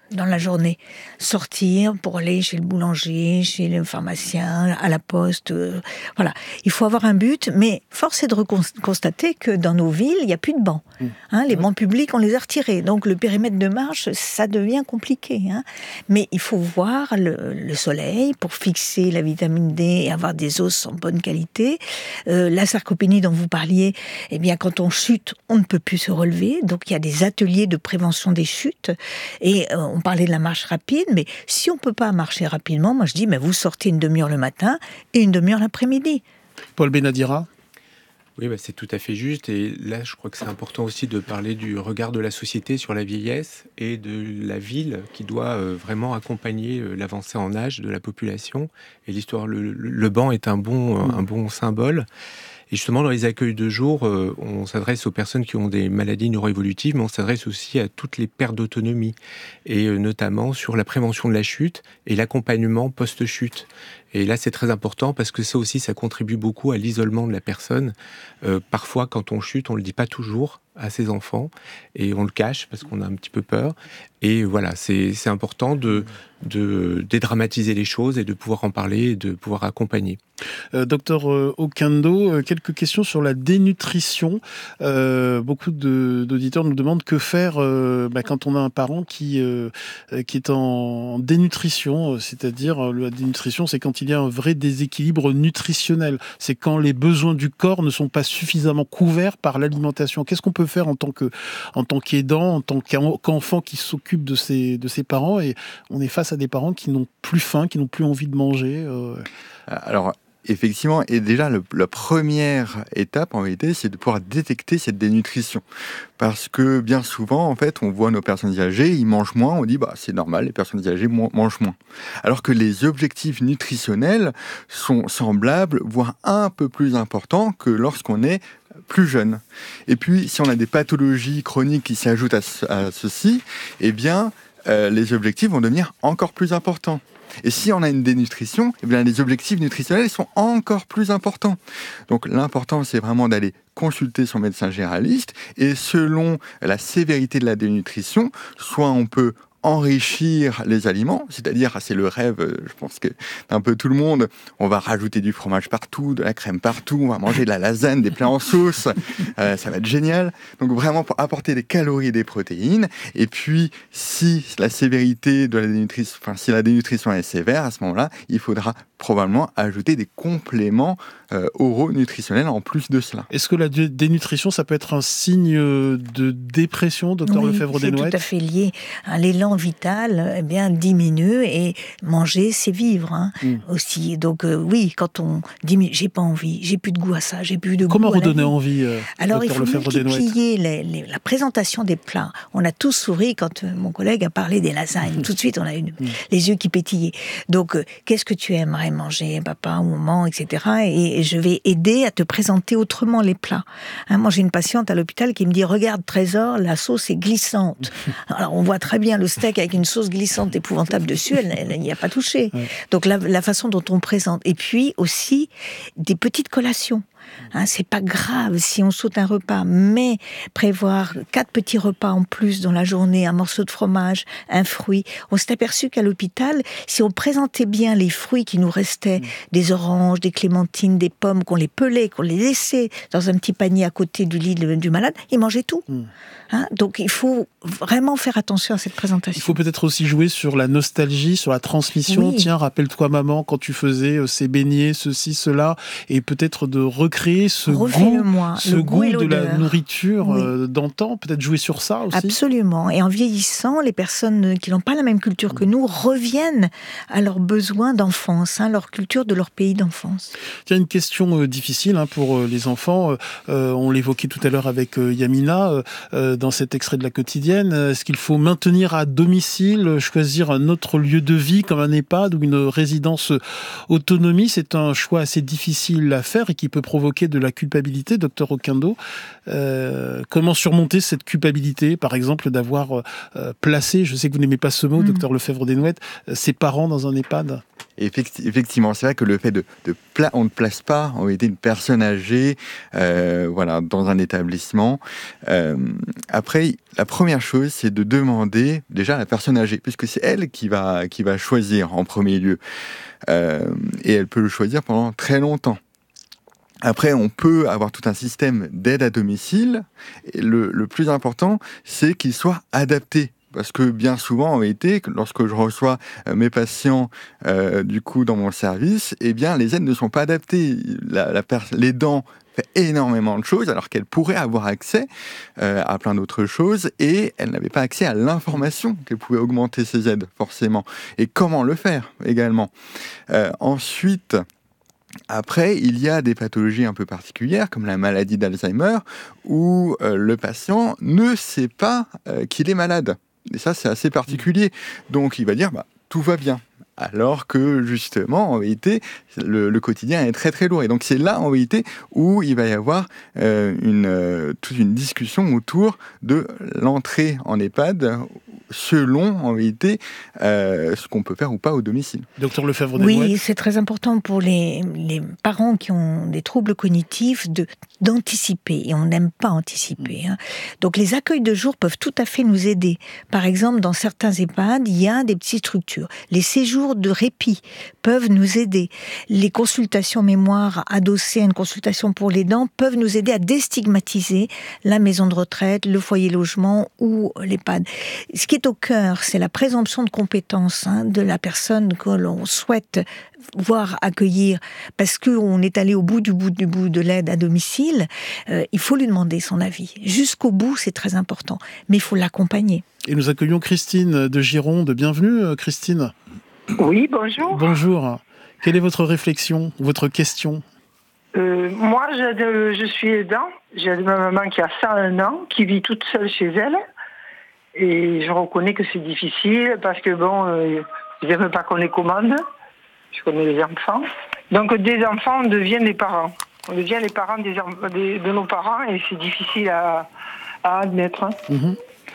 dans la journée. Sortir pour aller chez le boulanger, chez le pharmacien, à la poste. Euh, voilà. Il faut avoir un but, mais force est de recon- constater que dans nos villes, il n'y a plus de bancs. Mmh. Hein, les bancs publics, on les a retirés. Donc le périmètre de marche, ça devient compliqué. Hein. Mais il faut voir le, le soleil pour fixer la vitamine D et avoir des os en bonne qualité. Euh, la sarcopénie dont vous parliez, eh bien, quand on chute, on ne peut plus se relever. Donc il y a des ateliers de prévention des chutes. Et euh, on parlait de la marche rapide, mais si on ne peut pas marcher rapidement, moi je dis, mais vous sortez une demi-heure le matin et une demi-heure l'après-midi. Paul Benadira. Oui, bah c'est tout à fait juste. Et là, je crois que c'est important aussi de parler du regard de la société sur la vieillesse et de la ville qui doit euh, vraiment accompagner euh, l'avancée en âge de la population. Et l'histoire, le, le, le banc est un bon, euh, un bon symbole. Et justement, dans les accueils de jour, euh, on s'adresse aux personnes qui ont des maladies neuroévolutives, mais on s'adresse aussi à toutes les pertes d'autonomie, et euh, notamment sur la prévention de la chute et l'accompagnement post-chute. Et là, c'est très important parce que ça aussi, ça contribue beaucoup à l'isolement de la personne. Euh, parfois, quand on chute, on ne le dit pas toujours à ses enfants et on le cache parce qu'on a un petit peu peur. Et voilà, c'est, c'est important de, de dédramatiser les choses et de pouvoir en parler et de pouvoir accompagner. Euh, docteur euh, Okando, euh, quelques questions sur la dénutrition. Euh, beaucoup de, d'auditeurs nous demandent que faire euh, bah, quand on a un parent qui, euh, qui est en dénutrition, c'est-à-dire euh, la dénutrition, c'est quand il y a un vrai déséquilibre nutritionnel. C'est quand les besoins du corps ne sont pas suffisamment couverts par l'alimentation. Qu'est-ce qu'on peut faire en tant que, en tant qu'aidant, en tant qu'enfant qui s'occupe de ses, de ses parents, et on est face à des parents qui n'ont plus faim, qui n'ont plus envie de manger. Euh... Alors, effectivement, et déjà, le, la première étape, en réalité, c'est de pouvoir détecter cette dénutrition. Parce que bien souvent, en fait, on voit nos personnes âgées, ils mangent moins, on dit, bah, c'est normal, les personnes âgées mangent moins. Alors que les objectifs nutritionnels sont semblables, voire un peu plus importants que lorsqu'on est plus jeune. Et puis, si on a des pathologies chroniques qui s'ajoutent à, ce, à ceci, eh bien, euh, les objectifs vont devenir encore plus importants. Et si on a une dénutrition, eh bien, les objectifs nutritionnels sont encore plus importants. Donc l'important, c'est vraiment d'aller consulter son médecin généraliste, et selon la sévérité de la dénutrition, soit on peut enrichir les aliments, c'est-à-dire, c'est le rêve, je pense que d'un peu tout le monde, on va rajouter du fromage partout, de la crème partout, on va manger de la lasagne, des plats en sauce, euh, ça va être génial. Donc vraiment pour apporter des calories et des protéines. Et puis, si la sévérité de la dénutrition, enfin si la dénutrition est sévère, à ce moment-là, il faudra probablement ajouter des compléments euh, oraux nutritionnels en plus de cela. Est-ce que la dénutrition, ça peut être un signe de dépression, docteur Oui, Lefebvre-Desnouettes ? C'est tout à fait lié. L'élan vital, eh bien, diminue, et manger, c'est vivre hein, mm. aussi. Donc euh, oui, quand on diminue, j'ai pas envie, j'ai plus de goût à ça, j'ai plus de goût Comment à redonner la vie. envie euh, Alors il faut multiplier les, les, la présentation des plats. On a tous souri quand euh, mon collègue a parlé des lasagnes. Tout de suite, on a eu mm. les yeux qui pétillaient. Donc, euh, qu'est-ce que tu aimerais manger, papa ou maman, et cetera. Et, et je vais aider à te présenter autrement les plats. Hein, moi, j'ai une patiente à l'hôpital qui me dit, regarde Trésor, la sauce est glissante. Alors, on voit très bien le steak avec une sauce glissante épouvantable dessus, elle n'y a pas touché. Ouais. Donc, la, la façon dont on présente. Et puis, aussi, des petites collations. Hein, c'est pas grave si on saute un repas, mais prévoir quatre petits repas en plus dans la journée, un morceau de fromage, un fruit. On s'est aperçu qu'à l'hôpital, si on présentait bien les fruits qui nous restaient, mmh. des oranges, des clémentines, des pommes, qu'on les pelait, qu'on les laissait dans un petit panier à côté du lit du malade, ils mangeaient tout. Mmh. Hein, donc il faut vraiment faire attention à cette présentation. Il faut peut-être aussi jouer sur la nostalgie, sur la transmission. Oui. Tiens, rappelle-toi maman quand tu faisais euh, ces beignets, ceci, cela, et peut-être de recréer ce Refais-le-moi, goût, ce le goût, goût de la nourriture oui. euh, d'antan. Peut-être jouer sur ça aussi. Absolument. Et en vieillissant, les personnes qui n'ont pas la même culture que nous reviennent à leurs besoins d'enfance, hein, leur culture de leur pays d'enfance. Tiens, une question euh, difficile hein, pour euh, les enfants. Euh, on l'évoquait tout à l'heure avec euh, Yamina. Euh, dans cet extrait de la quotidienne, est-ce qu'il faut maintenir à domicile, choisir un autre lieu de vie comme un EHPAD ou une résidence autonomie ? C'est un choix assez difficile à faire et qui peut provoquer provoquer de la culpabilité, docteur Oquendo. Euh, comment surmonter cette culpabilité, par exemple, d'avoir euh, placé, je sais que vous n'aimez pas ce mot, mmh. docteur Lefebvre-Desnouettes, euh, ses parents dans un EHPAD? Effectivement, c'est vrai que le fait de, de pla- on ne place pas en réalité une personne âgée, euh, voilà, dans un établissement. Euh, après, la première chose, c'est de demander déjà à la personne âgée, puisque c'est elle qui va qui va choisir en premier lieu, euh, et elle peut le choisir pendant très longtemps. Après, on peut avoir tout un système d'aide à domicile. Et le, le plus important, c'est qu'il soit adapté. Parce que bien souvent, en réalité, lorsque je reçois mes patients euh, du coup dans mon service, eh bien, les aides ne sont pas adaptées. La, la pers- les dents fait énormément de choses alors qu'elle pourrait avoir accès euh, à plein d'autres choses et elle n'avait pas accès à l'information qu'elle pouvait augmenter ses aides forcément. Et comment le faire également. Euh, ensuite. Après, il y a des pathologies un peu particulières, comme la maladie d'Alzheimer, où euh, le patient ne sait pas euh, qu'il est malade. Et ça, c'est assez particulier. Donc, il va dire, bah, tout va bien. Alors que, justement, en réalité, le, le quotidien est très, très lourd. Et donc, c'est là, en réalité, où il va y avoir euh, une, euh, toute une discussion autour de l'entrée en EHPAD, selon, en réalité, euh, ce qu'on peut faire ou pas au domicile. Docteur Lefebvre-Desnouettes. Oui, c'est très important pour les, les parents qui ont des troubles cognitifs de, d'anticiper. Et on n'aime pas anticiper. Hein. Donc, les accueils de jour peuvent tout à fait nous aider. Par exemple, dans certains EHPAD, il y a des petites structures. Les séjours de répit peuvent nous aider. Les consultations mémoire adossées à une consultation pour les dents peuvent nous aider à déstigmatiser la maison de retraite, le foyer logement ou l'EHPAD. Ce qui est au cœur, c'est la présomption de compétence hein, de la personne que l'on souhaite voir accueillir, parce qu'on est allé au bout du bout du bout de l'aide à domicile. Euh, il faut lui demander son avis. Jusqu'au bout, c'est très important, mais il faut l'accompagner. Et nous accueillons Christine de Gironde. Bienvenue, Christine. Oui, bonjour. Bonjour. Quelle est votre réflexion, votre question? euh, Moi, je, je suis aidant. J'ai ma maman qui a cent un ans, qui vit toute seule chez elle. Et je reconnais que c'est difficile parce que, bon, euh, je n'aime pas qu'on les commande. Je connais les enfants. Donc, des enfants, on devient des parents. On devient les parents des, des, de nos parents et c'est difficile à, à admettre. Hein. Mm-hmm.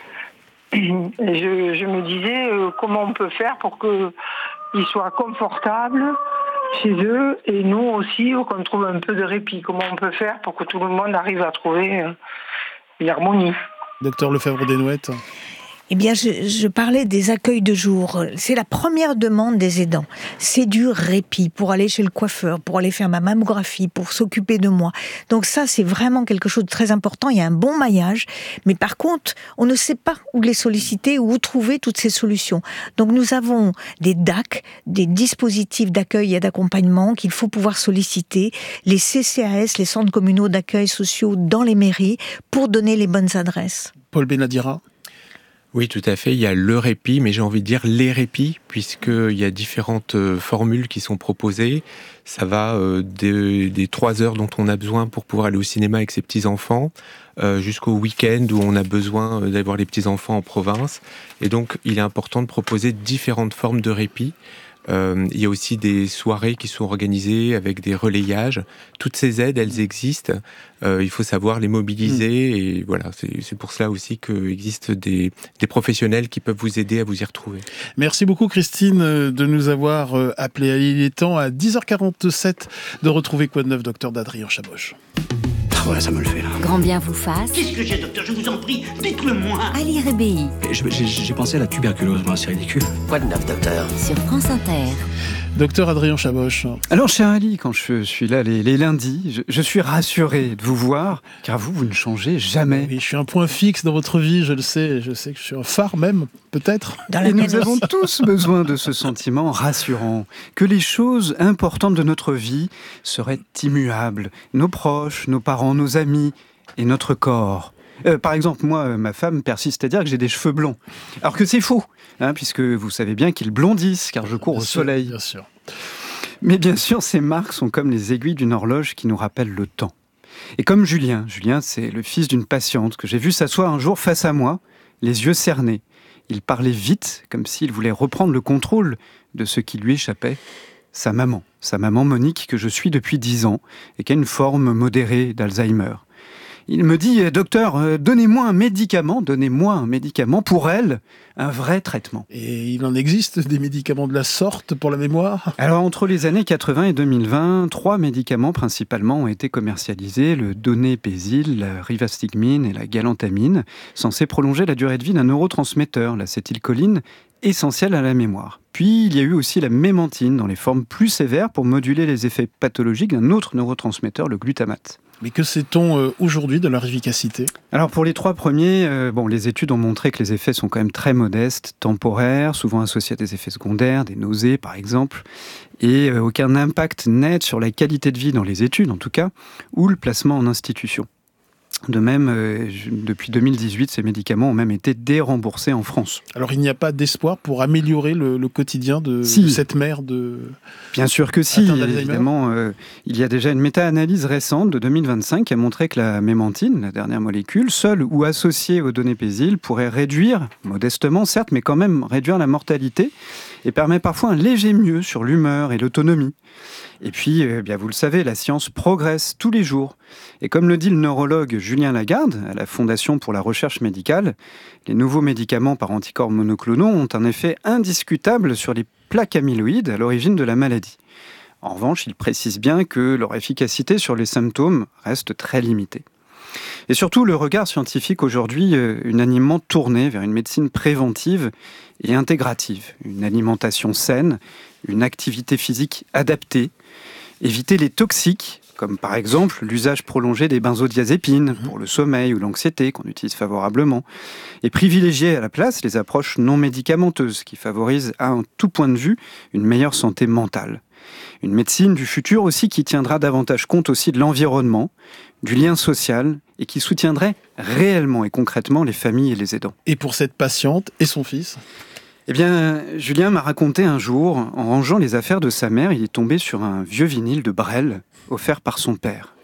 Et je, je me disais euh, comment on peut faire pour qu'ils soient confortables chez eux et nous aussi, qu'on trouve un peu de répit. Comment on peut faire pour que tout le monde arrive à trouver euh, une harmonie. Docteur Lefebvre-Desnouettes. Eh bien, je, je parlais des accueils de jour. C'est la première demande des aidants. C'est du répit pour aller chez le coiffeur, pour aller faire ma mammographie, pour s'occuper de moi. Donc ça, c'est vraiment quelque chose de très important. Il y a un bon maillage. Mais par contre, on ne sait pas où les solliciter ou où trouver toutes ces solutions. Donc nous avons des D A C, des dispositifs d'accueil et d'accompagnement qu'il faut pouvoir solliciter, les C C A S, les centres communaux d'accueil sociaux dans les mairies, pour donner les bonnes adresses. Paul Benadira. Oui, tout à fait. Il y a le répit, mais j'ai envie de dire les répits, puisqu'il y a différentes euh, formules qui sont proposées. Ça va euh, des, des trois heures dont on a besoin pour pouvoir aller au cinéma avec ses petits-enfants, euh, jusqu'au week-end où on a besoin d'avoir les petits-enfants en province. Et donc, il est important de proposer différentes formes de répit. Euh, il y a aussi des soirées qui sont organisées avec des relayages. Toutes ces aides, elles existent. Euh, il faut savoir les mobiliser. Mmh. Et voilà, c'est, c'est pour cela aussi qu'il existe des, des professionnels qui peuvent vous aider à vous y retrouver. Merci beaucoup Christine de nous avoir appelé. Il est temps à dix heures quarante-sept de retrouver Quoi de neuf, docteur d'Adrien Chaboche. Ouais, ça me le fait là. Grand bien vous fasse. Qu'est-ce que j'ai, docteur? Je vous en prie, dites-le-moi. À l'I R B I. J'ai, j'ai, j'ai pensé à la tuberculose, moi, c'est ridicule. Quoi de neuf, docteur? Sur France Inter. Docteur Adrien Chaboche. Alors, cher Ali, quand je suis là les, les lundis, je, je suis rassuré de vous voir, car vous, vous ne changez jamais. Oui, je suis un point fixe dans votre vie, je le sais. Je sais que je suis un phare même, peut-être. Et nous avons tous besoin de ce sentiment rassurant, que les choses importantes de notre vie seraient immuables. Nos proches, nos parents, nos amis et notre corps. Euh, par exemple, moi, ma femme persiste à dire que j'ai des cheveux blonds. Alors que c'est faux, hein, puisque vous savez bien qu'ils blondissent, car je cours bien au sûr, soleil. Bien sûr. Mais bien sûr, ces marques sont comme les aiguilles d'une horloge qui nous rappellent le temps. Et comme Julien, Julien, c'est le fils d'une patiente que j'ai vu s'asseoir un jour face à moi, les yeux cernés. Il parlait vite, comme s'il voulait reprendre le contrôle de ce qui lui échappait. sa maman, sa maman Monique que je suis depuis dix ans et qui a une forme modérée d'Alzheimer. Il me dit « Docteur, euh, donnez-moi un médicament, donnez-moi un médicament pour elle, un vrai traitement. » Et il en existe des médicaments de la sorte pour la mémoire ? Alors, entre les années quatre-vingts et deux mille vingt, trois médicaments principalement ont été commercialisés, le donépésil, la rivastigmine et la galantamine, censés prolonger la durée de vie d'un neurotransmetteur, l'acétylcholine, essentiel à la mémoire. Puis, il y a eu aussi la mémantine, dans les formes plus sévères, pour moduler les effets pathologiques d'un autre neurotransmetteur, le glutamate. Mais que sait-on euh, aujourd'hui de leur efficacité ? Alors pour les trois premiers, euh, bon, les études ont montré que les effets sont quand même très modestes, temporaires, souvent associés à des effets secondaires, des nausées par exemple, et euh, aucun impact net sur la qualité de vie dans les études en tout cas, ou le placement en institution. De même, euh, depuis deux mille dix-huit, ces médicaments ont même été déremboursés en France. Alors il n'y a pas d'espoir pour améliorer le, le quotidien de, si. de cette mère de... Bien sûr que si, évidemment. Euh, il y a déjà une méta-analyse récente de deux mille vingt-cinq qui a montré que la mémantine, la dernière molécule, seule ou associée au donépésil, pourrait réduire, modestement certes, mais quand même réduire la mortalité et permet parfois un léger mieux sur l'humeur et l'autonomie. Et puis, eh bien, vous le savez, la science progresse tous les jours. Et comme le dit le neurologue Julien Lagarde, à la Fondation pour la recherche médicale, les nouveaux médicaments par anticorps monoclonaux ont un effet indiscutable sur les plaques amyloïdes à l'origine de la maladie. En revanche, il précise bien que leur efficacité sur les symptômes reste très limitée. Et surtout, le regard scientifique aujourd'hui euh, unanimement tourné vers une médecine préventive et intégrative, une alimentation saine, une activité physique adaptée, éviter les toxiques, comme par exemple l'usage prolongé des benzodiazépines pour le sommeil ou l'anxiété qu'on utilise favorablement, et privilégier à la place les approches non médicamenteuses qui favorisent à un tout point de vue une meilleure santé mentale. Une médecine du futur aussi qui tiendra davantage compte aussi de l'environnement, du lien social et qui soutiendrait réellement et concrètement les familles et les aidants. Et pour cette patiente et son fils ? Eh bien, Julien m'a raconté un jour, en rangeant les affaires de sa mère, il est tombé sur un vieux vinyle de Brel, offert par son père.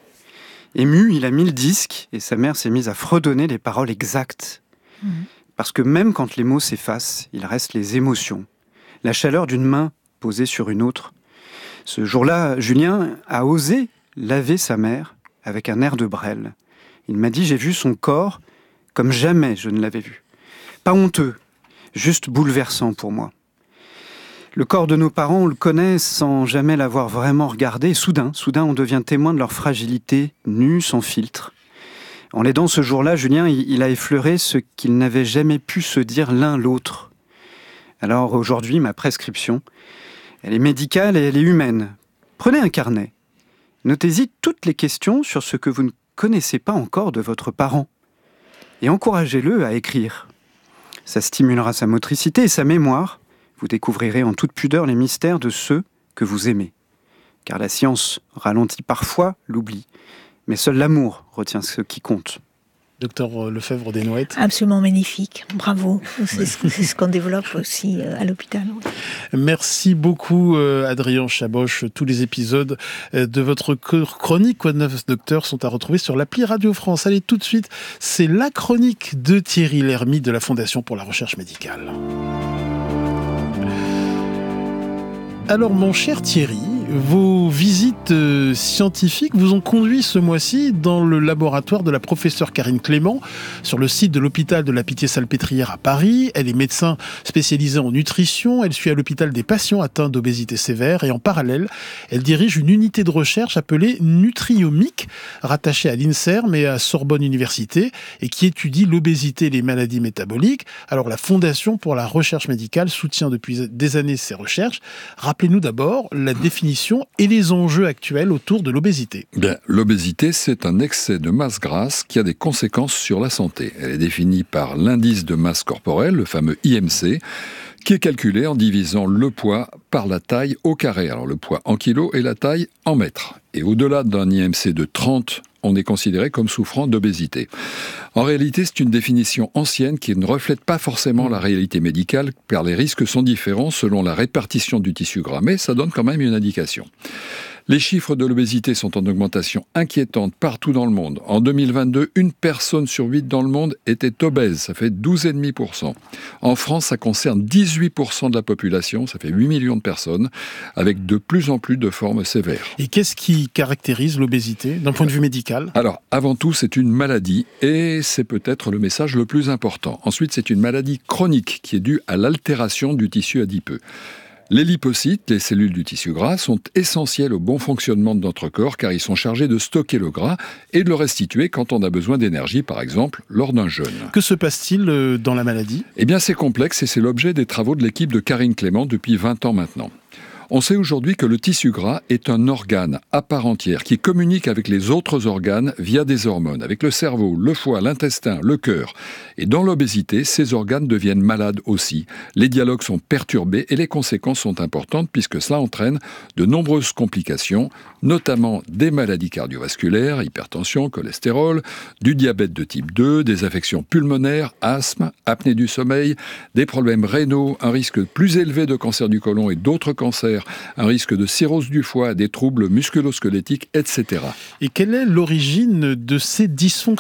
Ému, il a mis le disque et sa mère s'est mise à fredonner les paroles exactes. Mmh. Parce que même quand les mots s'effacent, il reste les émotions, la chaleur d'une main posée sur une autre. Ce jour-là, Julien a osé laver sa mère avec un air de Brel. Il m'a dit « J'ai vu son corps comme jamais je ne l'avais vu. Pas honteux, juste bouleversant pour moi. Le corps de nos parents, on le connaît sans jamais l'avoir vraiment regardé. Et soudain, soudain, on devient témoin de leur fragilité, nue, sans filtre. En l'aidant ce jour-là, Julien, il a effleuré ce qu'ils n'avaient jamais pu se dire l'un l'autre. Alors aujourd'hui, ma prescription, elle est médicale et elle est humaine. Prenez un carnet. Notez-y toutes les questions sur ce que vous ne connaissez pas encore de votre parent. Et encouragez-le à écrire. Ça stimulera sa motricité et sa mémoire. Vous découvrirez en toute pudeur les mystères de ceux que vous aimez. Car la science ralentit parfois l'oubli. Mais seul l'amour retient ce qui compte. Docteur Lefebvre Desnouettes. Absolument magnifique, bravo. C'est ce, c'est ce qu'on développe aussi à l'hôpital. Merci beaucoup Adrien Chaboch. Tous les épisodes de votre chronique Quoi de neuf Docteur sont à retrouver sur l'appli Radio France. Allez, tout de suite, c'est la chronique de Thierry Lhermitte de la Fondation pour la recherche médicale. Alors mon cher Thierry, vos visites euh, scientifiques vous ont conduit ce mois-ci dans le laboratoire de la professeure Karine Clément sur le site de l'hôpital de la Pitié-Salpêtrière à Paris. Elle est médecin spécialisée en nutrition. Elle suit à l'hôpital des patients atteints d'obésité sévère et en parallèle, elle dirige une unité de recherche appelée Nutriomique, rattachée à l'INSERM et à Sorbonne Université et qui étudie l'obésité et les maladies métaboliques. Alors la Fondation pour la recherche médicale soutient depuis des années ces recherches. Rappelez-nous d'abord la définition et les enjeux actuels autour de l'obésité. Bien, l'obésité, c'est un excès de masse grasse qui a des conséquences sur la santé. Elle est définie par l'indice de masse corporelle, le fameux I M C, qui est calculé en divisant le poids par la taille au carré. Alors le poids en kilos et la taille en mètres. Et au-delà d'un I M C de trente, on est considéré comme souffrant d'obésité. En réalité, c'est une définition ancienne qui ne reflète pas forcément la réalité médicale, car les risques sont différents selon la répartition du tissu gras, mais ça donne quand même une indication. Les chiffres de l'obésité sont en augmentation inquiétante partout dans le monde. En deux mille vingt-deux, une personne sur huit dans le monde était obèse, ça fait douze virgule cinq pour cent. En France, ça concerne dix-huit pour cent de la population, ça fait huit millions de personnes, avec de plus en plus de formes sévères. Et qu'est-ce qui caractérise l'obésité d'un point de vue médical ? Alors, avant tout, c'est une maladie, et c'est peut-être le message le plus important. Ensuite, c'est une maladie chronique qui est due à l'altération du tissu adipeux. Les lipocytes, les cellules du tissu gras, sont essentiels au bon fonctionnement de notre corps car ils sont chargés de stocker le gras et de le restituer quand on a besoin d'énergie, par exemple, lors d'un jeûne. Que se passe-t-il dans la maladie ? Eh bien, c'est complexe et c'est l'objet des travaux de l'équipe de Karine Clément depuis vingt ans maintenant. On sait aujourd'hui que le tissu gras est un organe à part entière qui communique avec les autres organes via des hormones, avec le cerveau, le foie, l'intestin, le cœur. Et dans l'obésité, ces organes deviennent malades aussi. Les dialogues sont perturbés et les conséquences sont importantes puisque cela entraîne de nombreuses complications, notamment des maladies cardiovasculaires, hypertension, cholestérol, du diabète de type deux, des affections pulmonaires, asthme, apnée du sommeil, des problèmes rénaux, un risque plus élevé de cancer du côlon et d'autres cancers, un risque de cirrhose du foie, des troubles musculo-squelettiques, et cetera. Et quelle est l'origine de ces dysfonctionnements ?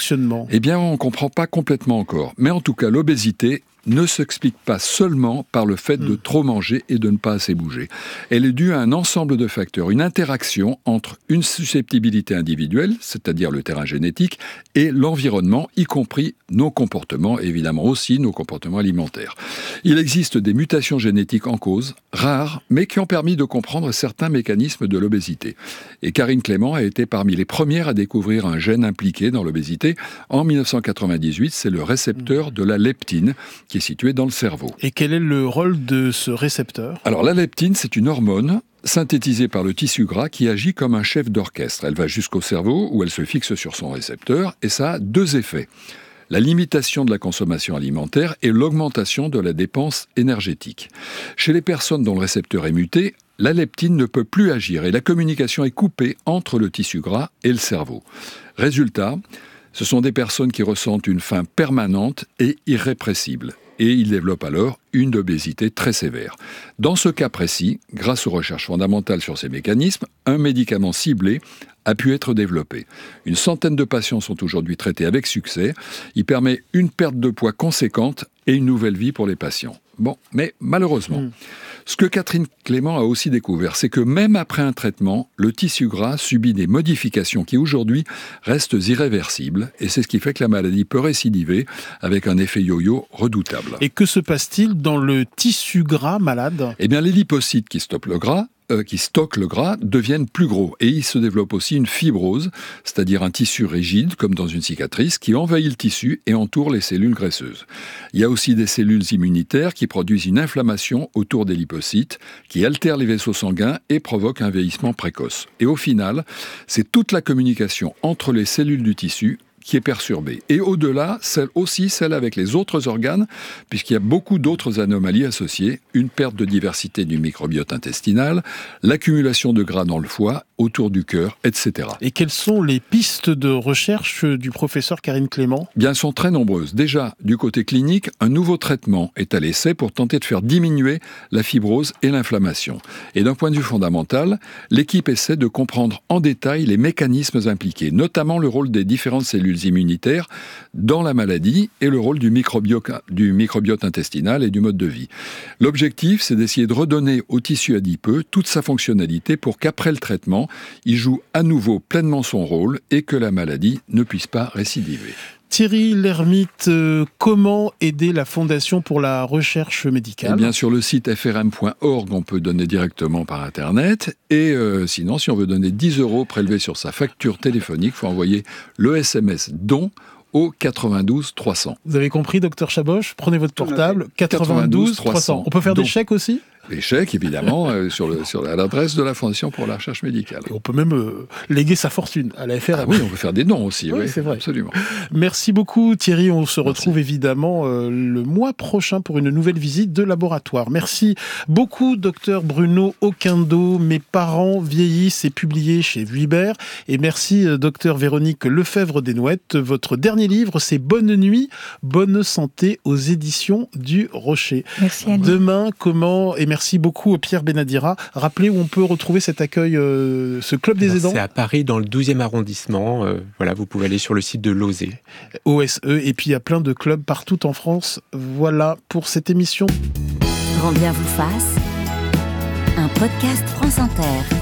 Eh bien, on ne comprend pas complètement encore. Mais en tout cas, l'obésité ne s'explique pas seulement par le fait de trop manger et de ne pas assez bouger. Elle est due à un ensemble de facteurs, une interaction entre une susceptibilité individuelle, c'est-à-dire le terrain génétique, et l'environnement, y compris nos comportements, et évidemment aussi nos comportements alimentaires. Il existe des mutations génétiques en cause, rares, mais qui ont permis de comprendre certains mécanismes de l'obésité. Et Karine Clément a été parmi les premières à découvrir un gène impliqué dans l'obésité. En dix-neuf cent quatre-vingt-dix-huit, c'est le récepteur de la leptine, qui est situé dans le cerveau. Et quel est le rôle de ce récepteur ? Alors la leptine, c'est une hormone synthétisée par le tissu gras qui agit comme un chef d'orchestre. Elle va jusqu'au cerveau où elle se fixe sur son récepteur et ça a deux effets. La limitation de la consommation alimentaire et l'augmentation de la dépense énergétique. Chez les personnes dont le récepteur est muté, la leptine ne peut plus agir et la communication est coupée entre le tissu gras et le cerveau. Résultat, ce sont des personnes qui ressentent une faim permanente et irrépressible. Et ils développent alors une obésité très sévère. Dans ce cas précis, grâce aux recherches fondamentales sur ces mécanismes, un médicament ciblé a pu être développé. Une centaine de patients sont aujourd'hui traités avec succès. Il permet une perte de poids conséquente et une nouvelle vie pour les patients. Bon, mais malheureusement, mmh. ce que Karine Clément a aussi découvert, c'est que même après un traitement, le tissu gras subit des modifications qui aujourd'hui restent irréversibles. Et c'est ce qui fait que la maladie peut récidiver avec un effet yo-yo redoutable. Et que se passe-t-il dans le tissu gras malade ? Eh bien, les lipocytes qui stoppent le gras, euh, qui stockent le gras, deviennent plus gros. Et il se développe aussi une fibrose, c'est-à-dire un tissu rigide, comme dans une cicatrice, qui envahit le tissu et entoure les cellules graisseuses. Il y a aussi des cellules immunitaires qui produisent une inflammation autour des lipocytes, qui altèrent les vaisseaux sanguins et provoquent un vieillissement précoce. Et au final, c'est toute la communication entre les cellules du tissu qui est perturbée. Et au-delà, celle aussi celle avec les autres organes, puisqu'il y a beaucoup d'autres anomalies associées, une perte de diversité du microbiote intestinal, l'accumulation de gras dans le foie, autour du cœur, et cetera. Et quelles sont les pistes de recherche du professeur Karine Clément ? Bien, elles sont très nombreuses. Déjà, du côté clinique, un nouveau traitement est à l'essai pour tenter de faire diminuer la fibrose et l'inflammation. Et d'un point de vue fondamental, l'équipe essaie de comprendre en détail les mécanismes impliqués, notamment le rôle des différentes cellules immunitaires dans la maladie et le rôle du microbiote, du microbiote intestinal et du mode de vie. L'objectif, c'est d'essayer de redonner au tissu adipeux toute sa fonctionnalité pour qu'après le traitement, il joue à nouveau pleinement son rôle et que la maladie ne puisse pas récidiver. Thierry Lhermitte, euh, comment aider la Fondation pour la recherche médicale ? Eh bien, sur le site f r m point org, on peut donner directement par Internet. Et euh, sinon, si on veut donner dix euros prélevés sur sa facture téléphonique, il faut envoyer le S M S don au quatre-vingt-douze trois cents. Vous avez compris, docteur Chaboche ? Prenez votre portable, quatre-vingt-douze trois cents. On peut faire don. Des chèques aussi ? Les chèques, évidemment, euh, sur, le, sur l'adresse de la Fondation pour la recherche médicale. Et on peut même euh, léguer sa fortune à la F R M. Ah oui, on peut faire des dons aussi, oui, oui, c'est vrai. Absolument. Merci beaucoup Thierry, on se retrouve Merci. évidemment euh, le mois prochain pour une nouvelle visite de laboratoire. Merci beaucoup docteur Bruno Oquendo. Mes parents vieillissent est publié chez Vuibert. Et merci euh, docteur Véronique Lefebvre-Desnouettes. Votre dernier livre, c'est Bonne nuit, bonne santé aux éditions du Rocher. Merci Annie. Demain, comment Emmanuel Merci beaucoup Pierre Benadira. Rappelez où on peut retrouver cet accueil, euh, ce club des Alors, aidants. C'est à Paris, dans le douzième arrondissement. Euh, voilà, vous pouvez aller sur le site de l'O S E. O S E, et puis il y a plein de clubs partout en France. Voilà pour cette émission. Grand bien vous fasse, un podcast France Inter.